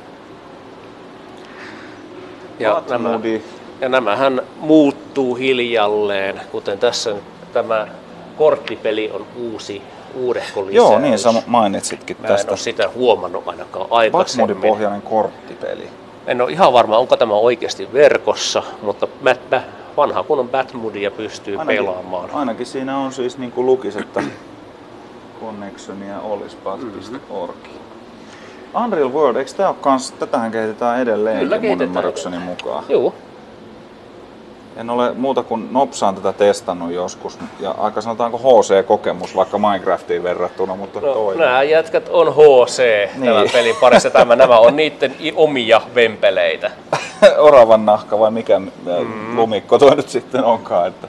Ja nämähän muuttuu hiljalleen, kuten tässä tämä korttipeli on uudehko lisäys. Joo, niin sä mainitsitkin tästä. Mä en ole sitä huomannut ainakaan aikaisemmin. Batmodi-pohjainen korttipeli. En ole ihan varma, onko tämä oikeasti verkossa, mutta vanha kunnon Batmodia pystyy pelaamaan. Ainakin siinä on siis niin kuin lukisi, että connectionia olisi bat.org. Unreal World, eikö tää ole kans, tätähän kehitetään edelleenkin mun ymmärrykseni mukaan? Joo. En ole muuta kuin nopsaan tätä testannut joskus, ja aika sanotaanko HC-kokemus vaikka Minecraftiin verrattuna, mutta nämä jätkät on HC tämän pelin parissa. Nämä on niiden omia vempeleitä. Oravan nahka vai mikä lumikko toi nyt sitten onkaan, että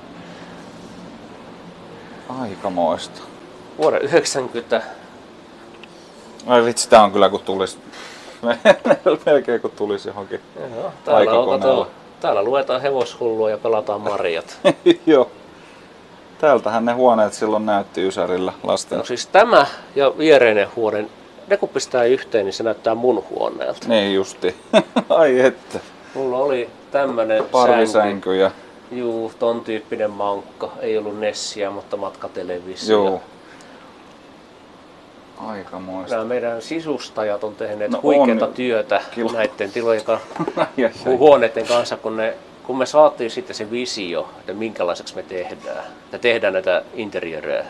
aikamoista. Vuoden 90. Ai vitsi, tää on kyllä kun tulis, melkein kun tulis johonkin aikakoneella. Täällä luetaan hevoshullua ja pelataan marjat. Joo. Täältähän ne huoneet silloin näytti Ysärillä lasten. No siis tämä ja viereinen huone, ne kun pistää yhteen, niin se näyttää mun huoneelta. Niin justi. Ai että. Mulla oli tämmönen parvisänky ja juu, ton tyyppinen mankka. Ei ollut Nessiä, mutta matkatelevisio. Joo. Aikamoista. Nämä meidän sisustajat on tehneet huikeata työtä näiden tilojen huoneiden kanssa, kun me saatiin sitten se visio, että minkälaiseksi me tehdään. Me tehdään näitä interiöörejä.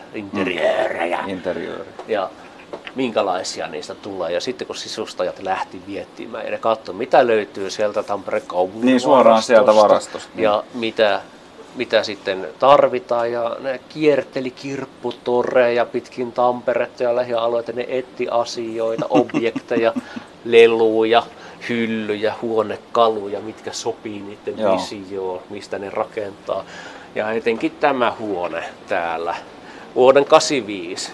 Ja minkälaisia niistä tulee. Ja sitten kun sisustajat lähti viettimään ja ne katsoi, mitä löytyy sieltä Tampereen kaupungin niin suoraan sieltä varastosta. Ja mitä sitten tarvitaan, ja ne kierteli kirpputoreja pitkin Tamperetta ja lähialueita, ne etti asioita, objekteja, leluja, hyllyjä, huonekaluja, mitkä sopii niiden visioon, mistä ne rakentaa. Ja etenkin tämä huone täällä, vuoden 85.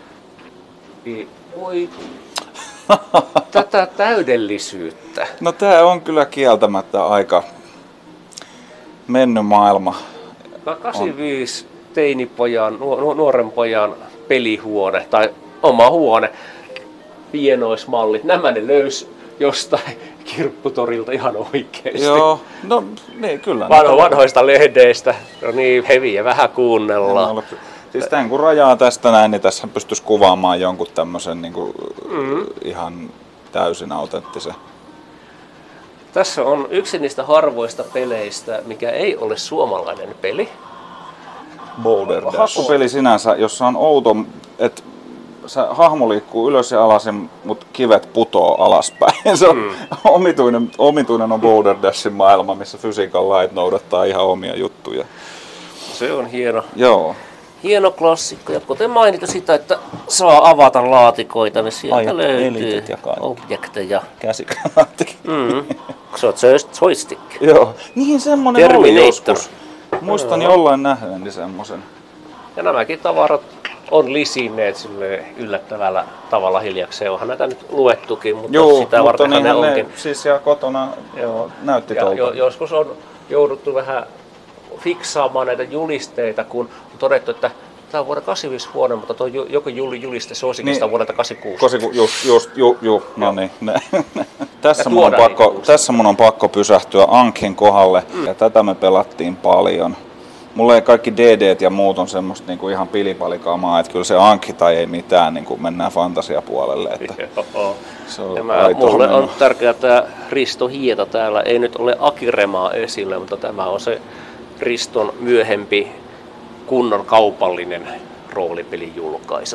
Voi tätä täydellisyyttä. No tää on kyllä kieltämättä aika mennyt maailma. 85 teinipojan, nuoren pojan pelihuone tai oma huone, pienoismallit, nämä ne löysi jostain kirpputorilta ihan oikeesti. Joo, no niin kyllä. Vanhoista lehdeistä, no niin heviä vähän kuunnellaan. Siis tämän kun rajaa tästä näin, niin tässä pystyisi kuvaamaan jonkun tämmöisen niin kuin ihan täysin autenttisen. Tässä on yksi niistä harvoista peleistä, mikä ei ole suomalainen peli. Boulder Dash. Hakkupeli sinänsä, jossa on outo, että hahmo liikkuu ylös ja alas, mutta kivet putoo alaspäin. Se on omituinen on Boulder Dashin maailma, missä fysiikan lait noudattaa ihan omia juttuja. Se on hieno. Joo. Hieno klassikko. Ja kuten mainita sitä, että saa avata laatikoita, niin sieltä löytyy objekteja. Käsikranaattikin. Se on joystick. Joo. Niin semmonen oli joskus. Muistan jollain nähneeni semmosen. Ja nämäkin tavarat on lisinneet sille yllättävällä tavalla hiljakseen. Onhan näitä nyt luettukin, mutta sitä vartenhan ne onkin. Siis siellä kotona näytti tuolta. Joskus on jouduttu vähän fiksaamaan näitä julisteita, kun on todettu, että tämä on vuoden 85 vuonna, mutta tuo joku juliste suosikista niin, vuodelta 86. No niin. Tässä mun on pakko pysähtyä Ankin kohdalle, ja tätä me pelattiin paljon. Mulla ei kaikki DDt ja muut on semmoista niinku ihan pilipalikamaa, että kyllä se Ankki tai ei mitään, niin kuin mennään fantasiapuolelle. Että se on mulle on tärkeää tämä Risto Hieta täällä, ei nyt ole Akiremaa esillä, mutta tämä on se Riston myöhempi kunnon kaupallinen roolipelijulkaisu.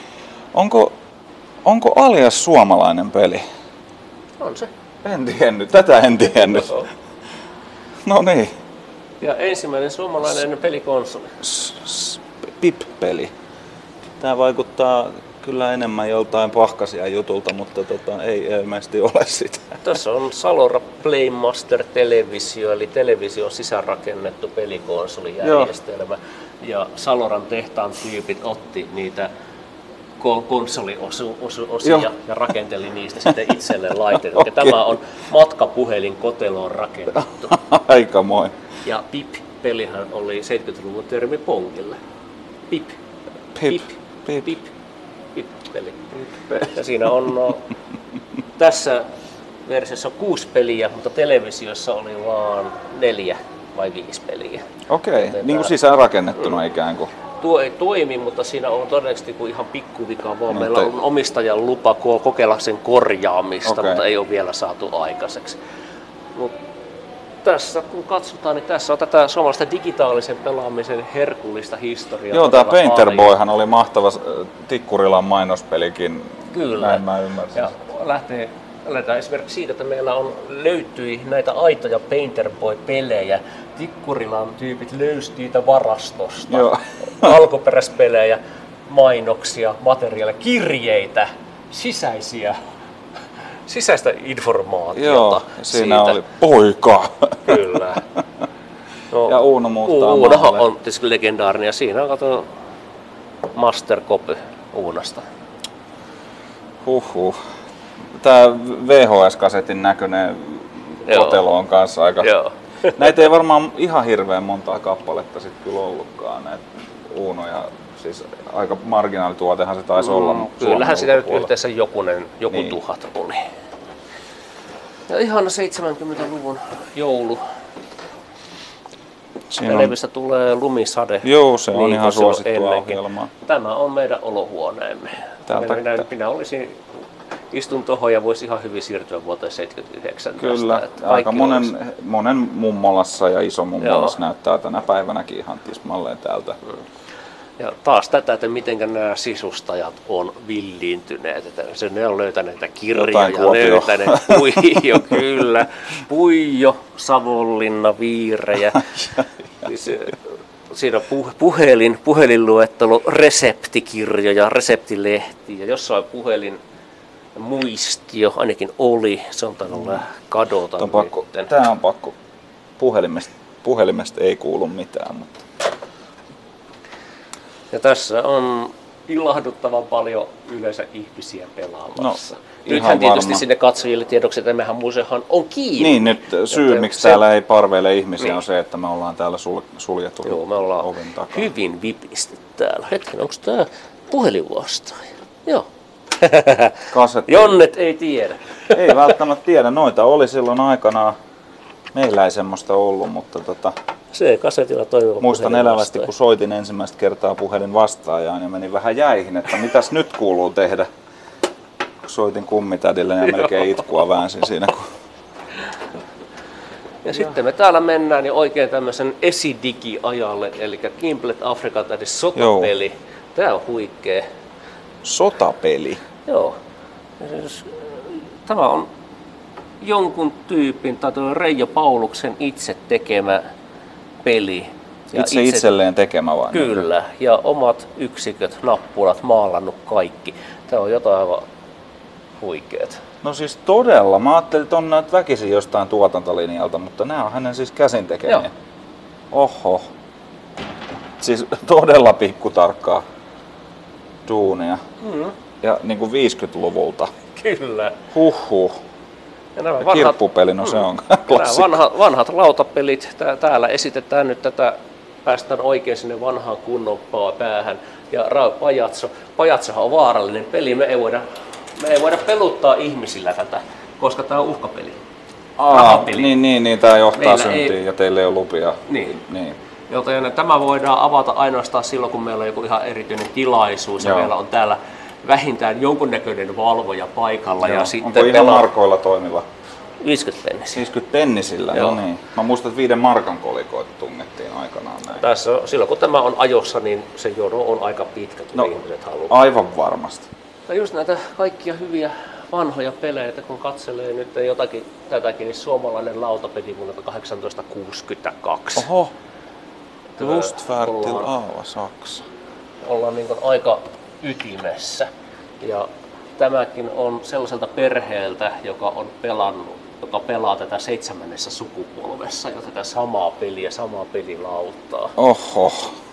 Onko Alias suomalainen peli? On se. Tätä en tiennyt. No niin. Ja ensimmäinen suomalainen pelikonsoli. PIP-peli. Tää vaikuttaa kyllä enemmän joltain pahkasia jutulta, mutta ei ilmeisesti ole sitä. Tässä on Salora Playmaster televisio, eli television sisäänrakennettu pelikosolijärjestelmä. Ja Saloran tehtaan tyypit otti niitä konsoliosia ja rakenteli niistä sitten itselleen laitteet. Okay. Tämä on matkapuhelin koteloon rakennettu. Aikamoin. Ja PIP-pelihän oli 70-luvun termi Pongille. PIP-peli. Ja siinä on tässä versiossa 6 peliä, mutta televisiossa oli vaan 4 vai 5 peliä. Okei, niin kuin sisäänrakennettuna ikään kuin. Tuo ei toimi, mutta siinä on todennäköisesti ihan pikkuvika, vaan meillä on omistajan lupa kokeilla sen korjaamista, mutta ei ole vielä saatu aikaiseksi. Tässä kun katsotaan, niin tässä on tätä suomalaista digitaalisen pelaamisen herkullista historiaa. Joo, tämä Painter Boyhan oli mahtava Tikkurilan mainospelikin. Kyllä. Näin mä ymmärsin. Ja lähdetään esimerkiksi siitä, että meillä löytyi näitä aitoja Painter Boy-pelejä. Tikkurilan tyypit löysi niitä varastosta. Joo. Alkuperäispelejä, mainoksia, materiaaleja, kirjeitä, sisäistä informaatiota. Joo, siinä oli poika. Kyllä. No, ja Uuno muuttaa Uunohan on tietysti legendaarinen ja siinä on Master Copy Uunosta. Huhhuh. Tää VHS-kasetin näköinen kotelo on kanssa aika... Joo. Näitä ei varmaan ihan hirveän montaa kappaletta sit kyllä ollutkaan, näitä Uunoja. Siis aika marginaalituotehan se taisi olla. Kyllähän sitä nyt yhteensä joku niin. 1000 oli. Ja ihana 70-luvun joulu. Televistä tulee Lumisade. Joo, se on ihan suosittua ohjelmaa. Tämä on meidän olohuoneemme. Minä istun tuohon ja voisi ihan hyvin siirtyä vuoteen 79. Kyllä, aika monen mummolassa ja isomummolassa näyttää tänä päivänäkin ihan tismalleen täältä. Ja taas tätä, että miten nämä sisustajat on villiintyneet. Että ne on löytäneet näitä kirjoja, löytäneet Puijo, kyllä. Puijo, Savonlinna, Viirejä. Siinä on puhelinluettelo, reseptikirjoja, reseptilehtiä. Jossain muistio, ainakin oli. Se on tainnut kadota. Tämä on pakko. Puhelimesta ei kuulu mitään. Mutta. Ja tässä on ilahduttavan paljon yleensä ihmisiä pelaamassa. Nythän tietysti varma. Sinne katsojille tiedoksi, että mehän museohan on kiinni. Niin, nyt syy, miksi täällä ei parveile ihmisiä, niin. On se, että me ollaan täällä suljettu. Joo, me ollaan ovin takana. Hyvin vipisti täällä. Hetken, onko tää puhelinvastaaja? Joo. Jonnet ei tiedä. Ei välttämättä tiedä. Noita oli silloin aikanaan. Meillä ei semmoista ollut, mutta se kasetilla toimiva. Muistan elävästi, kun soitin ensimmäistä kertaa puhelin vastaajaan ja menin vähän jäihin, että mitäs nyt kuuluu tehdä. Soitin kummitädille ja melkein itkua väänsin siinä. Ja sitten me täällä mennään niin oikein tämmöisen esidigi-ajalle, eli Gimlet Africa tädi sotapeli. Joo. Tää on huikee. Sotapeli? Joo. Tämä on jonkun tyypin, tai Reijo Pauluksen itse tekemä peli. Ja itselleen tekemä vai? Kyllä, ja omat yksiköt, nappulat, maalannut kaikki. Tämä on jotain aivan huikeet. No siis todella. Mä ajattelin, että on näitä väkisin jostain tuotantolinjalta, mutta nämä on hänen siis käsin tekemiä. Joo. Oho. Siis todella pikkutarkkaa duunia. Ja niin kuin 50-luvulta. Kyllä. Huhhuh. Ja nämä kirppupeli, no se on klassikko. Nämä vanhat lautapelit, täällä esitetään nyt tätä, päästään oikein sinne vanhaan kunnon päähän. Ja Pajatsohan on vaarallinen peli, me ei voida peluttaa ihmisillä tätä, koska tämä on uhkapeli. Niin, tämä johtaa syntiin ja teille ei ole lupia. Niin. Joten tämä voidaan avata ainoastaan silloin, kun meillä on joku ihan erityinen tilaisuus. Ja meillä on täällä vähintään jonkunnäköinen valvoja paikalla. Ja sitten onko ihan markoilla toimiva? 50 pennisillä. 50 pennisillä, no niin. Mä muistan, että 5 markan kolikoita tungettiin aikanaan näin. Tässä, silloin kun tämä on ajossa, niin se jono on aika pitkä, kun ihmiset haluaa. Aivan varmasti. Ja just näitä kaikkia hyviä vanhoja pelejä, kun katselee nyt jotakin tätäkin, niin suomalainen lautapeli vuonna 1862. Oho, Lustfärtil Aava Saksa. Ollaan niin kuin aika ytimessä. Ja tämäkin on sellaiselta perheeltä, joka pelaa tätä 7. sukupolvessa ja tätä samaa peliä, samaa pelilauttaa. Oho.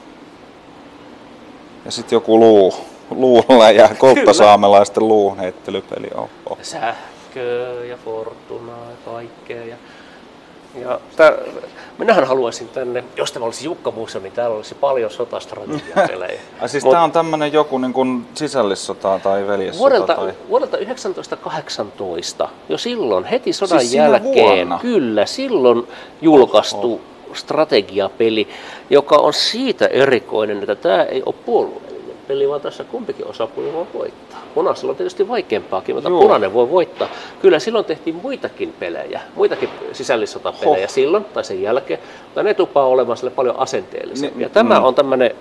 Ja sitten joku luulla ja kolttasaamelaisten luuheittelypeli. Oho. Sähköä ja fortunaa ja kaikkea. Ja minähän haluaisin tänne, jos tämä olisi Jukka-museo, niin täällä olisi paljon sotastrategiapelejä. Siis tämä on tämmöinen joku niin kuin sisällissota tai veljessota? Vuodelta 1918, jo silloin, heti sodan jälkeen, vuonna. Kyllä, silloin julkaistu strategiapeli, joka on siitä erikoinen, että tämä ei ole puolueellinen peli, vaan tässä kumpikin osapuoli voi voittaa. Punaisella on tietysti vaikeampaakin, mutta punainen voi voittaa. Kyllä silloin tehtiin muitakin pelejä, muitakin sisällissotapelejä silloin tai sen jälkeen, mutta ne tupaa olemaan sille paljon asenteellisempia. Tämä on tämmöinen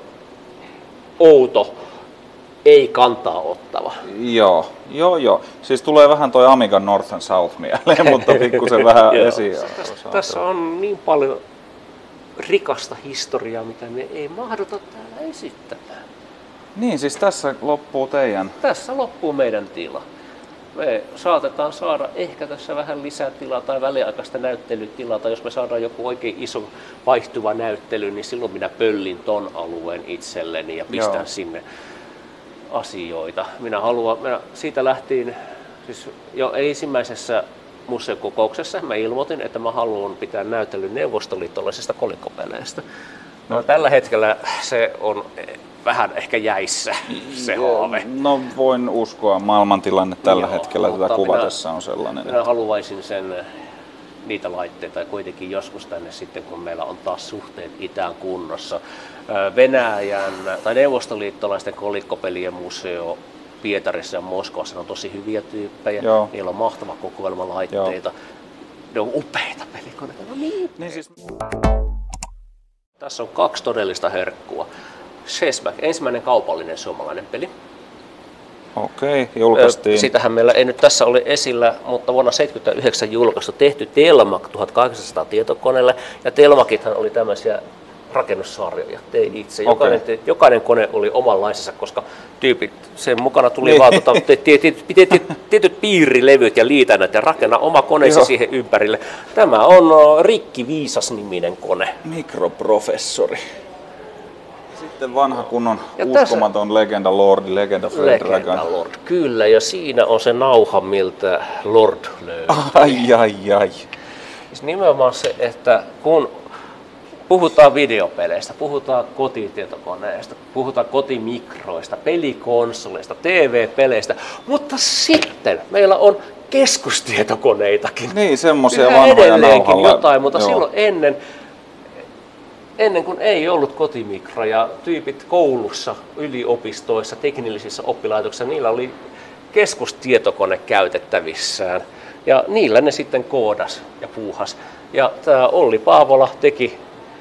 outo, ei kantaa ottava. Joo. Siis tulee vähän toi Amiga North and South mieleen, mutta pikkusen vähän Tässä on niin paljon rikasta historiaa, mitä me ei mahdota täällä esittämään. Niin, siis tässä loppuu teidän? Tässä loppuu meidän tila. Me saatetaan saada ehkä tässä vähän lisätilaa tai väliaikaista näyttelytilaa, tai jos me saadaan joku oikein iso vaihtuva näyttely, niin silloin minä pöllin ton alueen itselleni ja pistän sinne asioita. Minä siitä lähtien, siis jo ensimmäisessä museokokouksessa mä ilmoitin, että mä haluan pitää näyttelyn neuvostoliittolaisista kolikkopeleistä. No, tällä hetkellä se on vähän ehkä jäissä se haave. No voin uskoa, maailmantilanne tällä hetkellä tätä kuvatessa on sellainen. Minä haluaisin niitä laitteita kuitenkin joskus tänne sitten, kun meillä on taas suhteet itään kunnossa. Venäjän tai neuvostoliittolaisten kolikkopelien museo Pietarissa ja Moskovassa on tosi hyviä tyyppejä. Joo. Niillä on mahtava kokoelma laitteita. Ne on upeita pelikoneita. No niin siis. Tässä on 2 todellista herkkua. Chessback, ensimmäinen kaupallinen suomalainen peli. Okei, julkaistiin. Sitähän meillä ei nyt tässä ole esillä, mutta vuonna 1979 julkaistu tehty Telmak 1800 tietokoneelle. Ja Telmakithan oli tämmöisiä rakennussarjoja, tein itse. Okei. Jokainen kone oli omanlaisensa, koska tyypit, sen mukana tuli vaan tietyt piirilevyt ja liitännät ja rakenna oma koneesi siihen ympärille. Tämä on Rikki Viisas-niminen kone. Mikroprofessori. Sitten vanha kunnon uskomaton legenda Lordi, legenda Fred Dragon. Legenda Lord, kyllä, ja siinä on se nauha, miltä Lord löytyy. Ai. Siis nimenomaan se, että kun puhutaan videopeleistä, puhutaan kotitietokoneista, puhutaan kotimikroista, pelikonsoleista, TV-peleistä, mutta sitten meillä on keskustietokoneitakin. Niin, semmoisia Yhä vanhoja edelleenkin nauhalla. jotain, mutta Joo. silloin ennen kuin ei ollut kotimikroja, tyypit koulussa, yliopistoissa, teknillisissä oppilaitoksissa, niillä oli keskustietokone käytettävissään. Ja niillä ne sitten koodas ja puuhas. Ja tämä Olli Paavola teki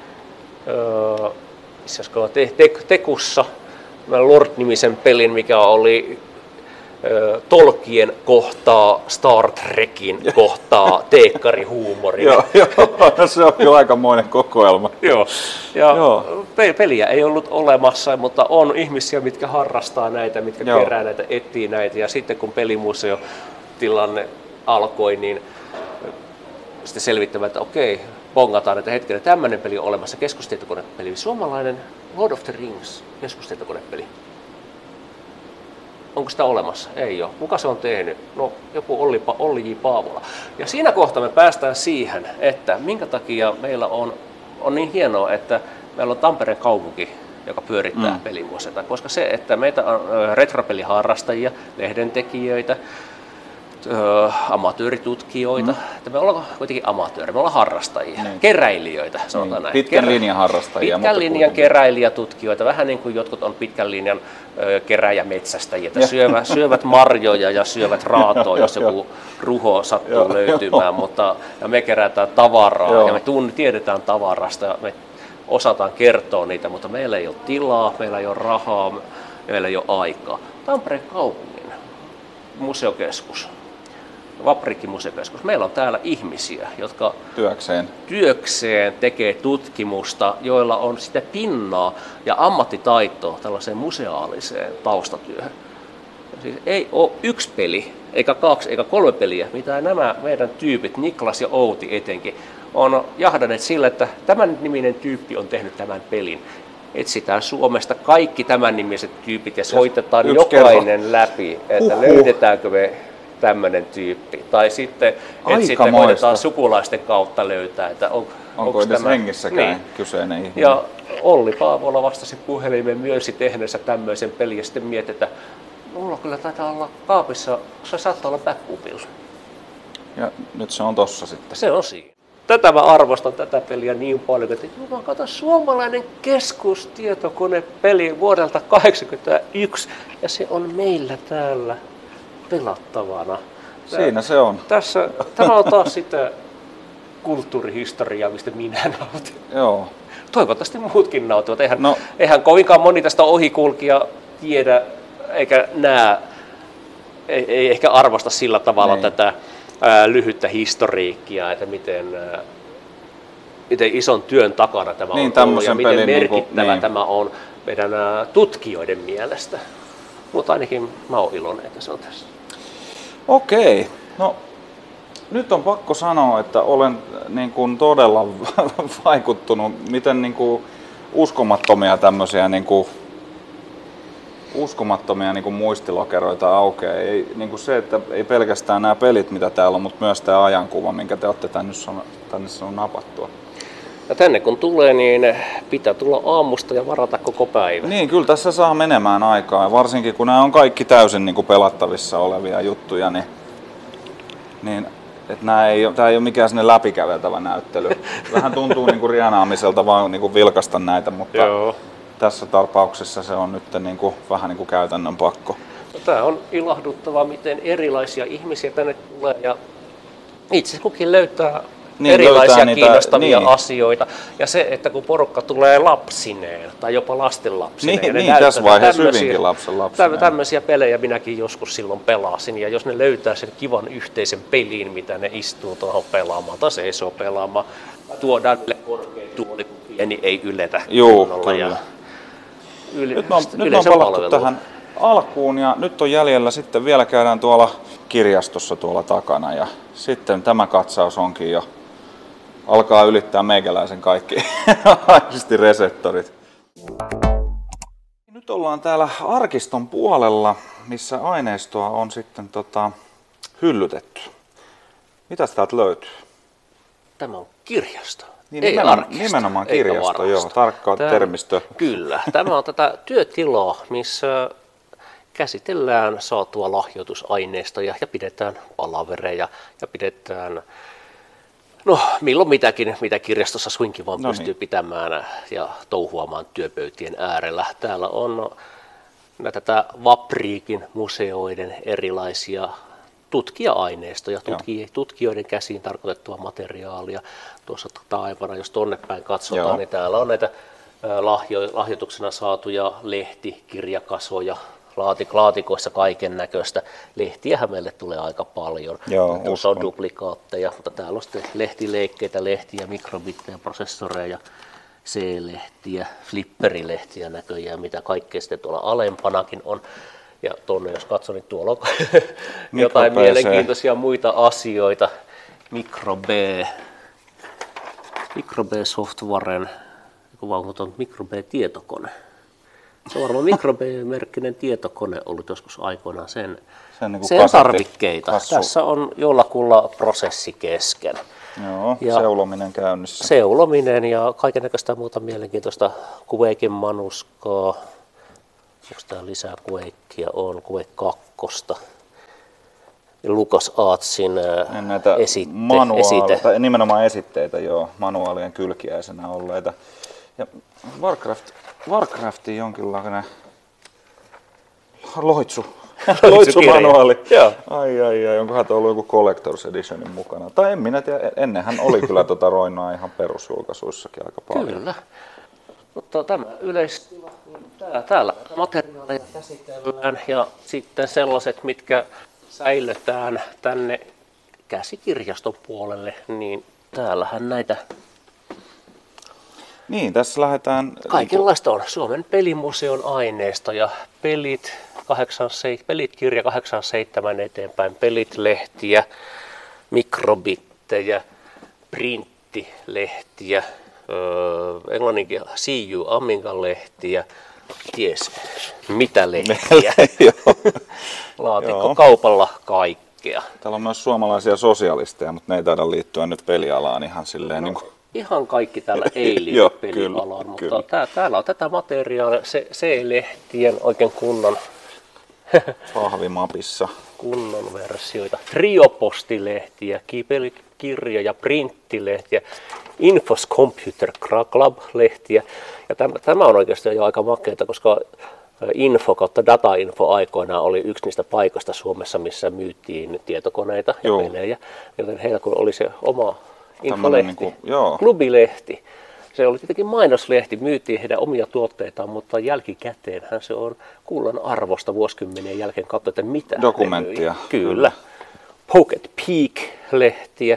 Tekussa Lord-nimisen pelin, mikä oli Tolkien kohtaa Star Trekin kohtaa teekkarihuumorin. Joo, no se on kyllä aikamoinen kokoelma. Joo. Ja peliä ei ollut olemassa, mutta on ihmisiä, mitkä harrastaa näitä, mitkä kerää näitä, etsii näitä. Ja sitten kun pelimuseotilanne alkoi, niin sitten selvittämään, että okei, bongataan, että hetkellä tämmöinen peli on olemassa, keskustietokonepeli. Suomalainen Lord of the Rings keskustietokonepeli. Onko sitä olemassa? Ei ole. Kuka se on tehnyt? No joku Olli J. Paavola. Ja siinä kohtaa me päästään siihen, että minkä takia meillä on niin hienoa, että meillä on Tampereen kaupunki, joka pyörittää pelimuseota. Koska se, että meitä on retropeliharrastajia, lehdentekijöitä, amatööritutkijoita, että me ollaan kuitenkin amatööriä, me ollaan harrastajia, keräilijöitä, sanotaan näin. Pitkän linjan harrastajia. Pitkän linjan keräilijätutkijoita, vähän niin kuin jotkut on pitkän linjan keräjämetsästäjiä, syövät marjoja ja syövät raatoa, jos joku ruho sattuu löytymään, ja me kerätään tavaraa ja me tiedetään tavarasta ja me osataan kertoa niitä, mutta meillä ei ole tilaa, meillä ei ole rahaa, meillä ei ole aikaa. Tampereen kaupungin museokeskus, Vaprikki museokeskus. Meillä on täällä ihmisiä, jotka työkseen tekee tutkimusta, joilla on sitä pinnaa ja ammattitaitoa tällaiseen museaaliseen taustatyöhön. Siis ei ole yksi peli, eikä 2, eikä 3 peliä, mitä nämä meidän tyypit, Niklas ja Outi etenkin, on jahdanneet sillä, että tämän niminen tyyppi on tehnyt tämän pelin. Etsitään Suomesta kaikki tämän nimiset tyypit ja soitetaan jokainen läpi, että löydetäänkö me tämmöinen tyyppi. Tai sitten koitetaan sukulaisten kautta löytää, että onko edes tämä hengissäkään kyseinen ihminen. Ja Olli Paavola vastasi puhelimeen myönsi tehneensä tämmöisen pelin ja sitten mietti, että mulla kyllä taitaa olla kaapissa, se saattaa olla backupilla. Ja nyt se on tossa sitten. Se on siinä. Tätä mä arvostan tätä peliä niin paljon, että kato, suomalainen keskustietokonepeli vuodelta 1981 ja se on meillä täällä pelattavana. Siinä se on. Tämä on taas sitä kulttuurihistoriaa, mistä minä nautin. Joo. Toivottavasti muutkin nauttivat. Eihän kovinkaan moni tästä ohikulkija tiedä eikä näe, ei ehkä arvosta sillä tavalla tätä lyhyttä historiikkia, että miten ison työn takana tämä on ollut ja miten merkittävä tämä on meidän tutkijoiden mielestä. Mutta ainakin mä oon iloinen, että se on tässä. Okei. No, nyt on pakko sanoa, että olen niin kuin todella vaikuttunut, miten niin kuin uskomattomia tämmöisiä muistilokeroita aukeaa. Ei, niin kuin se, että ei pelkästään nämä pelit, mitä täällä on, mutta myös tämä ajankuva, minkä te olette tänne on napattua. Ja tänne kun tulee, niin pitää tulla aamusta ja varata koko päivä. Niin, kyllä tässä saa menemään aikaa. Ja varsinkin kun nämä on kaikki täysin niin kuin pelattavissa olevia juttuja, niin että tämä ei ole mikään sinne läpikäveltävä näyttely. Vähän tuntuu niin kuin rienaamiselta vaan niin kuin vilkaista näitä, mutta tässä tapauksessa se on nyt niin kuin, vähän niin kuin käytännön pakko. Tämä on ilahduttavaa, miten erilaisia ihmisiä tänne tulee ja itse kukin löytää erilaisia kiinnostavia asioita. Ja se, että kun porukka tulee lapsineen tai jopa lastenlapsineen. Niin tässä vaiheessa hyvinkin lapsineen. Tämmöisiä pelejä minäkin joskus silloin pelasin. Ja jos ne löytää sen kivan yhteisen peliin, mitä ne istuu tuohon pelaamaan tai seisoo pelaamaan, tuodaan niille korkea tuoli, kun iäni ei yletä. Joo, kyllä. Nyt me on palattu tähän alkuun ja nyt on jäljellä sitten vielä käydään tuolla kirjastossa tuolla takana ja sitten tämä katsaus onkin jo alkaa ylittää meikäläisen kaikki aistireseptorit. Nyt ollaan täällä arkiston puolella, missä aineistoa on sitten hyllytetty. Mitäs täältä löytyy? Tämä on kirjasto. Niin, nimenomaan kirjasto, joo, tarkkaa termistöä. Kyllä, tämä on tätä työtilaa, missä käsitellään saatua lahjoitusaineistoja ja pidetään palavereja ja pidetään milloin mitäkin, mitä kirjastossa suinkin vaan pystyy pitämään ja touhuamaan työpöytien äärellä. Täällä on tätä Vapriikin museoiden erilaisia tutkija-aineistoja, tutkijoiden käsiin tarkoitettua materiaalia. Tuossa taivana, jos tonne päin katsotaan, niin täällä on näitä lahjoituksena saatuja kirjakasoja, laatikoissa kaiken näköistä. Lehtiähän meille tulee aika paljon. Tuossa on duplikaatteja, mutta täällä on sitten lehtileikkeitä, lehtiä, mikrobittejä, prosessoreja, C-lehtiä, flipperilehtiä näköjään, mitä kaikkea sitten tuolla alempanakin on. Ja tuonne jos katson, niin tuolla on jotain mielenkiintoisia muita asioita. Microbe-softwaren, Microbe-tietokone. Se on varmaan Microbe-merkkinen tietokone ollut joskus aikoinaan sen tarvikkeita. Tässä on jollakulla prosessi kesken. Joo, ja seulominen käynnissä. Seulominen ja kaikennäköistä muuta mielenkiintoista. Quaken manuskaa. Onko täällä lisää Quakea? On Quake 2. LucasArtsin esite. Tai nimenomaan esitteitä, joo, manuaalien kylkiäisenä olleita. Ja Warcraftin jonkinlainen loitsumanuaali. Ai, onkohan tuo ollut joku Collector's Editionin mukana? Tai en minä tiedä, ennenhän oli kyllä roinaa ihan perusjulkaisuissakin aika paljon. Kyllä. Mutta tämä yleistila, täällä materiaaleja käsitellään ja sitten sellaiset, mitkä säilötään tänne käsikirjaston puolelle, niin täällähän näitä. Niin, tässä lähdetään. Kaikenlaista on Suomen pelimuseon aineistoja, pelit kirja 87 eteenpäin, pelit lehtiä, mikrobittejä, printtilehtiä, englanninkin CU Amigan lehtiä, ties mitä lehtiä. Laatikko kaupalla kaikkea. Täällä on myös suomalaisia sosialisteja, mutta ne ei taida liittyä nyt pelialaan ihan silleen. Ihan kaikki täällä ei liity pelialaan, mutta täällä on tätä materiaalia, C-lehtien oikein kunnon pahvimapissa. Kunnon versioita, triopostilehtiä, kirja- ja printtilehtiä, Infos Computer Club-lehtiä. Ja tämä on oikeastaan jo aika makeata, koska info kautta datainfo aikoinaan oli yksi niistä paikoista Suomessa, missä myytiin tietokoneita ja pelejä. Joten heillä kun oli se oma infolehti, klubilehti. Se oli tietenkin mainoslehti, myytiin heidän omia tuotteitaan, mutta jälkikäteenhän se on kullan arvosta vuosikymmenien jälkeen katsoa, että mitä dokumenttia. Kyllä. Pocket Peak-lehtiä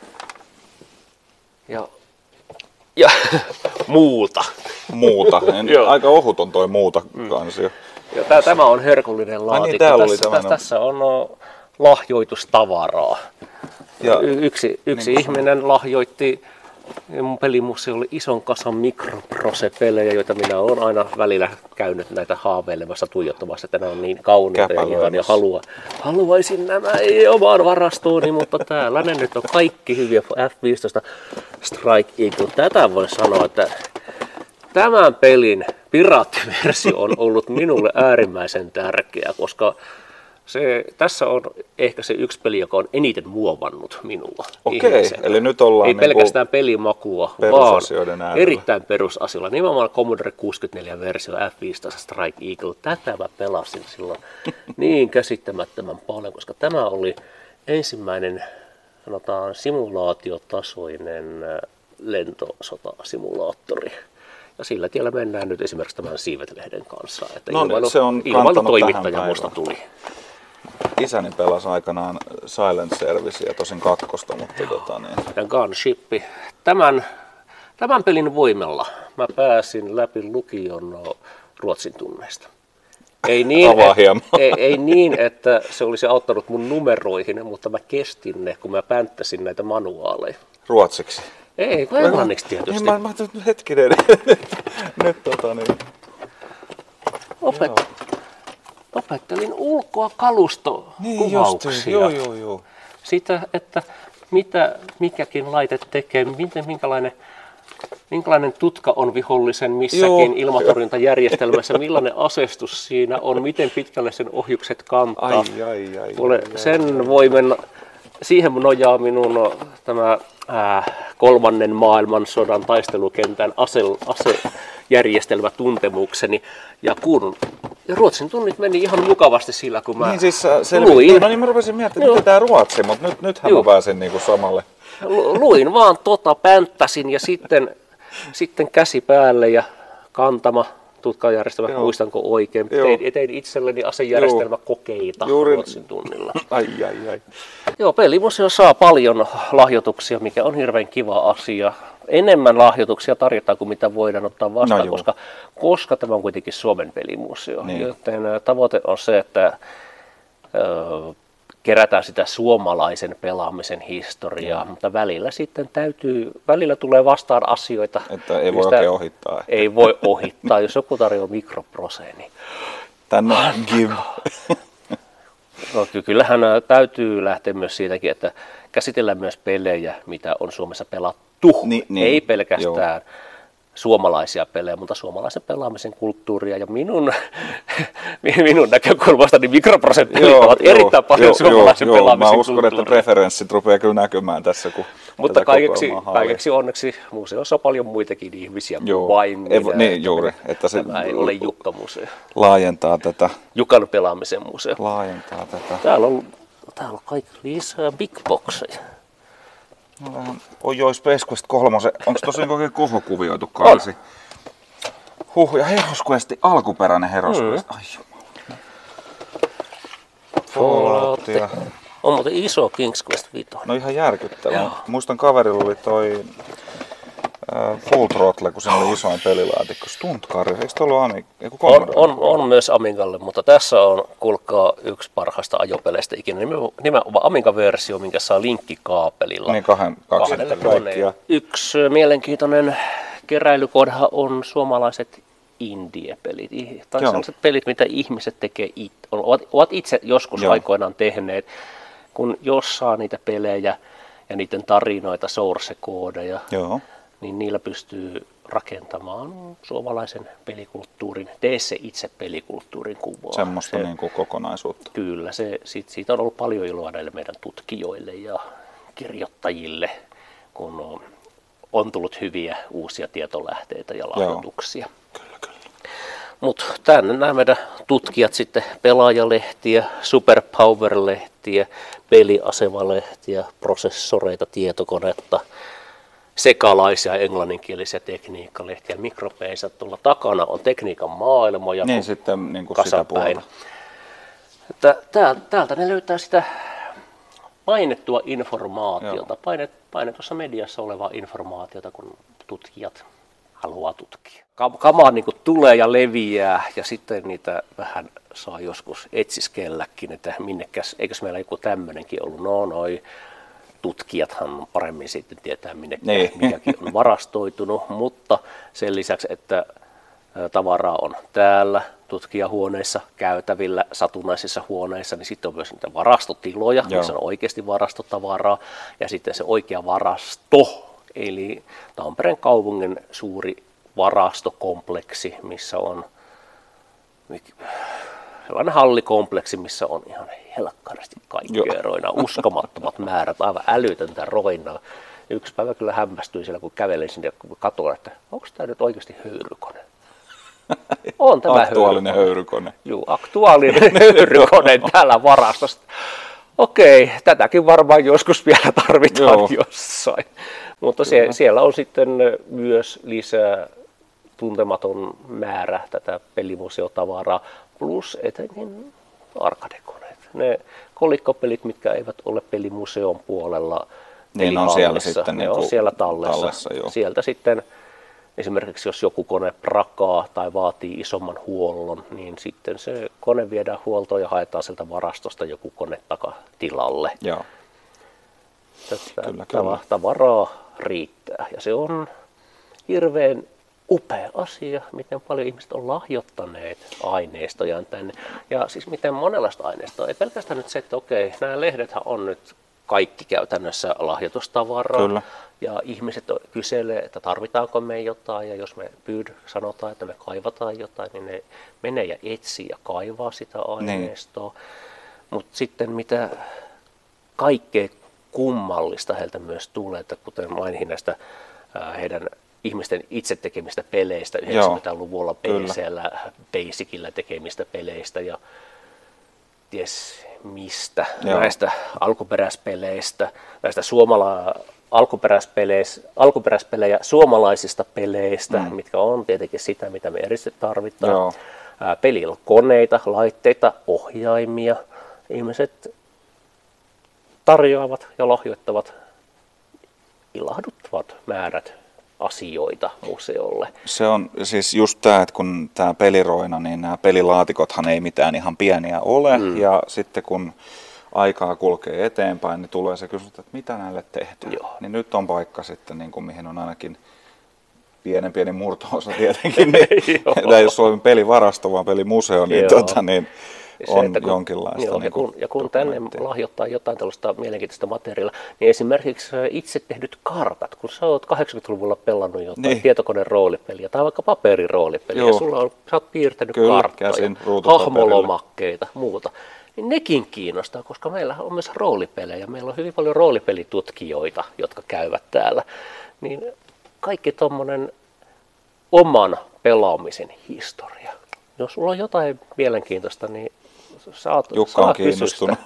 ja muuta. Aika ohut on toi muuta kansio. Ja tämä on herkullinen laatikko. Tässä on lahjoitustavaraa. Ja yksi ihminen lahjoitti mun pelimuseolle ison kasan mikroprose-pelejä, joita minä olen aina välillä käynyt näitä haaveilemassa tuijottamassa, että nämä on niin kauniita ja haluaisin nämä omaan varastooni, mutta täällä ne nyt on kaikki hyviä. F-15 Strike Eagle. Tätä voi sanoa, että tämän pelin piraattiversio on ollut minulle äärimmäisen tärkeä, koska tässä on ehkä se yksi peli, joka on eniten muovannut minua. Okei, eli nyt ollaan ei pelkästään pelimakua, vaan erittäin perusasioilla. Nimenomaan Commodore 64-versio F-15 Strike Eagle. Tätä mä pelasin silloin niin käsittämättömän paljon, koska tämä oli ensimmäinen simulaatiotasoinen lentosotasimulaattori. Ja sillä tiellä mennään nyt esimerkiksi tämän Siivet-lehden kanssa. Että se on ilmailutoimittaja musta tuli. Isäni pelasi aikanaan Silent Servicea, tosin 2, mutta Ja Gunship. Tämän Tämän pelin voimalla mä pääsin läpi lukion Ruotsin tunneista. Ei niin, että se olisi auttanut mun numeroihin, mutta mä kestin ne, kun mä pänttäsin näitä manuaaleja. Ruotsiksi? Ei, kun englanniksi tietysti. Mä ajattelin, hetkinen. Nyt Opettelin ulkoa kalustokuvauksia. Niin joo. Sitä, että mitä mikäkin laite tekee, minkälainen tutka on vihollisen missäkin ilmatorjuntajärjestelmässä, millainen asestus siinä on, miten pitkälle sen ohjukset kantaa. Sen voimen, siihen nojaa minun tämä kolmannen maailmansodan taistelukentän asejärjestelmätuntemukseni. Ja Ruotsin tunnit meni ihan mukavasti sillä, kun mä luin. No niin, mä rupesin miettimään, että tämä Ruotsi, mutta nythän mä pääsin niinku samalle. Luin vaan pänttäsin ja sitten käsi päälle ja kantama tutkajärjestelmä, muistanko oikein. Tein itselleni asejärjestelmäkokeita Ruotsin tunnilla. Ai. Joo, pelimuseo saa paljon lahjoituksia, mikä on hirveän kiva asia. Enemmän lahjoituksia tarjotaan kuin mitä voidaan ottaa vastaan, koska tämä on kuitenkin Suomen pelimuseo. Niin. Joten tavoite on se, että kerätään sitä suomalaisen pelaamisen historiaa, mutta välillä tulee vastaan asioita. Että ei voi oikein ohittaa. Ei voi ohittaa, jos joku tarjoaa mikroproseen. Niin tänne give. No, kyllähän täytyy lähteä myös siitäkin, että käsitellään myös pelejä, mitä on Suomessa pelattu. Ei pelkästään suomalaisia pelejä, mutta suomalaisen pelaamisen kulttuuria. Ja minun näkökulmastani mikroprosenttelit ovat erittäin paljon suomalaisen pelaamisen mä uskon, että preferenssit rupeaa kyllä näkymään tässä. Mutta kaikeksi onneksi museossa on paljon muitakin ihmisiä kuin vain minä. Juuri. Että se tämä ei ole Jukka-museo. Laajentaa tätä. Jukan pelaamisen museo. Laajentaa tätä. Täällä on kaikki lisää big boxeja. No vähän Space Quest 3. Onko tosiaan oikein kohokuvioitu kansi? Ja Heroes Quest, alkuperäinen Heroes Quest. Ai jumala. Falloutia. On muuten iso King's Quest 5. No ihan järkyttävää. Muistan kaverilla oli toi Full Throttle, kun siinä oli isoin pelilaatikko. Stuntkari, eikö tuo ollut on myös Amigalle, mutta tässä on, kuulkaa, yksi parhaista ajopeleistä ikinä. Nimenomaan Amiga-versio, minkä saa linkkikaapelilla. Niin, kahdelle kaikkia. Yksi mielenkiintoinen keräilykohdahan on suomalaiset indie-pelit. Tai sellaiset pelit, mitä ihmiset tekee ovat itse joskus aikoinaan tehneet. Kun jos saa niitä pelejä ja niiden tarinoita, source-koodeja, niin niillä pystyy rakentamaan suomalaisen pelikulttuurin, tee se itse pelikulttuurin kuvaa. Semmoista niin kuin kokonaisuutta. Kyllä, siitä on ollut paljon iloa näille meidän tutkijoille ja kirjoittajille, kun on tullut hyviä uusia tietolähteitä ja lahjoituksia. Kyllä. Mutta tänne nämä meidän tutkijat sitten pelaajalehtiä, superpower-lehtiä, peliasemalehtiä, prosessoreita, tietokonetta, sekalaisia englanninkielisiä tekniikkalehtiä, mikropeisa. Tuolla takana on tekniikan maailma ja niin, sitten niin kuin kasapäin. Täältä ne löytää sitä painettua informaatiota, painetussa mediassa olevaa informaatiota, kun tutkijat haluaa tutkia. Kamaa niin kuin tulee ja leviää ja sitten niitä vähän saa joskus etsiskelläkin, että minnekäs, eikös meillä joku tämmöinenkin ollut. No noi tutkijathan paremmin sitten tietää mikäkin on varastoitunut, mutta sen lisäksi, että tavaraa on täällä tutkijahuoneissa, käytävillä, satunnaisissa huoneissa, niin sitten on myös niitä varastotiloja, missä on oikeasti varastotavaraa ja sitten se oikea varasto. Eli Tampereen kaupungin suuri varastokompleksi, missä on sellainen hallikompleksi, missä on ihan helkkarasti kaikkea roinaa, uskomattomat määrät, aivan älytöntä roinaa. Yksi päivä kyllä hämmästyin siellä, kun kävelin sinne katoa, että onko tämä nyt oikeasti höyrykone? On tämä aktuaalinen höyrykone. Joo, aktuaalinen höyrykone täällä varastossa. Okei, tätäkin varmaan joskus vielä tarvitaan jossain. Mutta siellä on sitten myös lisää tuntematon määrä tätä pelimuseotavaraa, plus etenkin arcade-koneet. Ne kolikkopelit, mitkä eivät ole pelimuseon puolella Niin on siellä sitten ne on siellä tallessa joo. Sieltä sitten esimerkiksi jos joku kone prakaa tai vaatii isomman huollon, niin sitten se kone viedään huoltoon ja haetaan sieltä varastosta joku kone takatilalle. Joo. Kyllä. Tavaraa riittää ja se on hirveän upea asia, miten paljon ihmiset on lahjoittaneet aineistojaan tänne. Ja siis miten monenlaista aineistoa. Ei pelkästään nyt se, että okei, nämä lehdethän on nyt kaikki käytännössä lahjoitustavaraa. Kyllä. Ja ihmiset kyselee, että tarvitaanko me jotain. Ja jos me sanotaan, että me kaivataan jotain, niin ne menee ja etsii ja kaivaa sitä aineistoa. Niin. Mutta sitten mitä kaikkea kummallista heiltä myös tulee, että kuten mainihin näistä heidän ihmisten itse tekemistä peleistä, 90-luvulla PC:llä, Basicillä tekemistä peleistä ja ties mistä, näistä alkuperäispeleistä, näistä alkuperäispelejä suomalaisista peleistä, mitkä on tietenkin sitä, mitä me erityisesti tarvitaan. Pelikoneita, laitteita, ohjaimia. Ihmiset tarjoavat ja lahjoittavat ilahduttavat määrät asioita museolle. Se on siis just tämä, että kun tämä peliroina, niin nämä pelilaatikothan ei mitään ihan pieniä ole. Ja sitten kun aikaa kulkee eteenpäin, niin tulee se kysymys, että mitä näille tehdään. Niin nyt on paikka sitten, niin kuin mihin on ainakin pieni murto-osa tietenkin. Tämä ei ole Suomen pelivarasto, vaan pelimuseo, niin, niin on se, jonkinlaista. Ja kun tänne lahjoittaa jotain tällaista mielenkiintoista materiaalia, niin esimerkiksi itse tehdyt kartat, kun sä oot 80-luvulla pelannut jotain tietokoneen roolipeliä tai vaikka paperiroolipeliä, ja sä oot piirtänyt karttoja, hahmolomakkeita, muuta, niin nekin kiinnostaa, koska meillä on myös roolipelejä. Meillä on hyvin paljon roolipelitutkijoita, jotka käyvät täällä. Niin kaikki tommonen oman pelaamisen historia. Jos sulla on jotain mielenkiintoista, niin Jukka on kiinnostunut.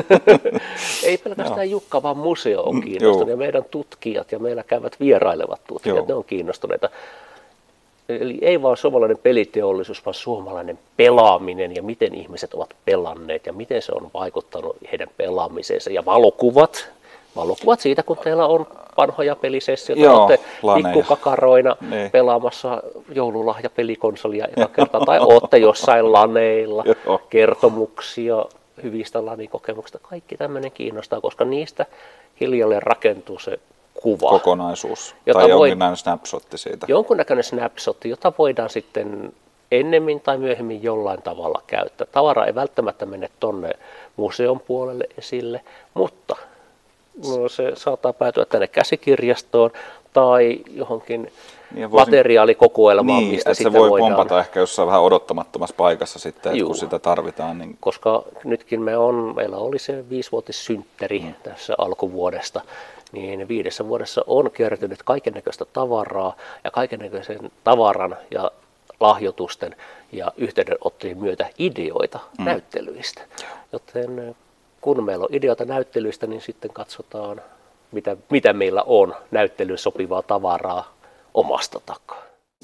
Ei pelkästään Jukka, vaan museo on kiinnostunut ja meidän tutkijat ja meillä käyvät vierailevat tutkijat, ne on kiinnostuneita. Eli ei vaan suomalainen peliteollisuus, vaan suomalainen pelaaminen ja miten ihmiset ovat pelanneet ja miten se on vaikuttanut heidän pelaamiseensa. Ja valokuvat siitä, kun teillä on vanhoja pelisessioita, olette pikkukakaroina pelaamassa joululahjapelikonsolia eka kertaa, tai olette jossain laneilla, kertomuksia hyvistä lanikokemuksista. Kaikki tämmöinen kiinnostaa, koska niistä hiljalleen rakentuu se kuva. Kokonaisuus, tai jonkinnäköinen snapshotti siitä. Jonkunnäköinen snapshotti, jota voidaan sitten ennemmin tai myöhemmin jollain tavalla käyttää. Tavara ei välttämättä mene tonne museon puolelle esille, mutta se saattaa päätyä tänne käsikirjastoon tai johonkin materiaalikokoelmaan, mistä sitten voidaan. Se voi pompata ehkä jossain vähän odottamattomassa paikassa sitten, kun sitä tarvitaan. Niin... Koska nytkin meillä oli se 5-vuotissynttäri tässä alkuvuodesta, niin 5 vuodessa on kertynyt kaikennäköistä tavaraa ja kaikennäköisen tavaran ja lahjoitusten ja yhteydenottojen myötä ideoita näyttelyistä. Joten kun meillä on ideoita näyttelyistä, niin sitten katsotaan, mitä meillä on näyttelyyn sopivaa tavaraa omasta takaa.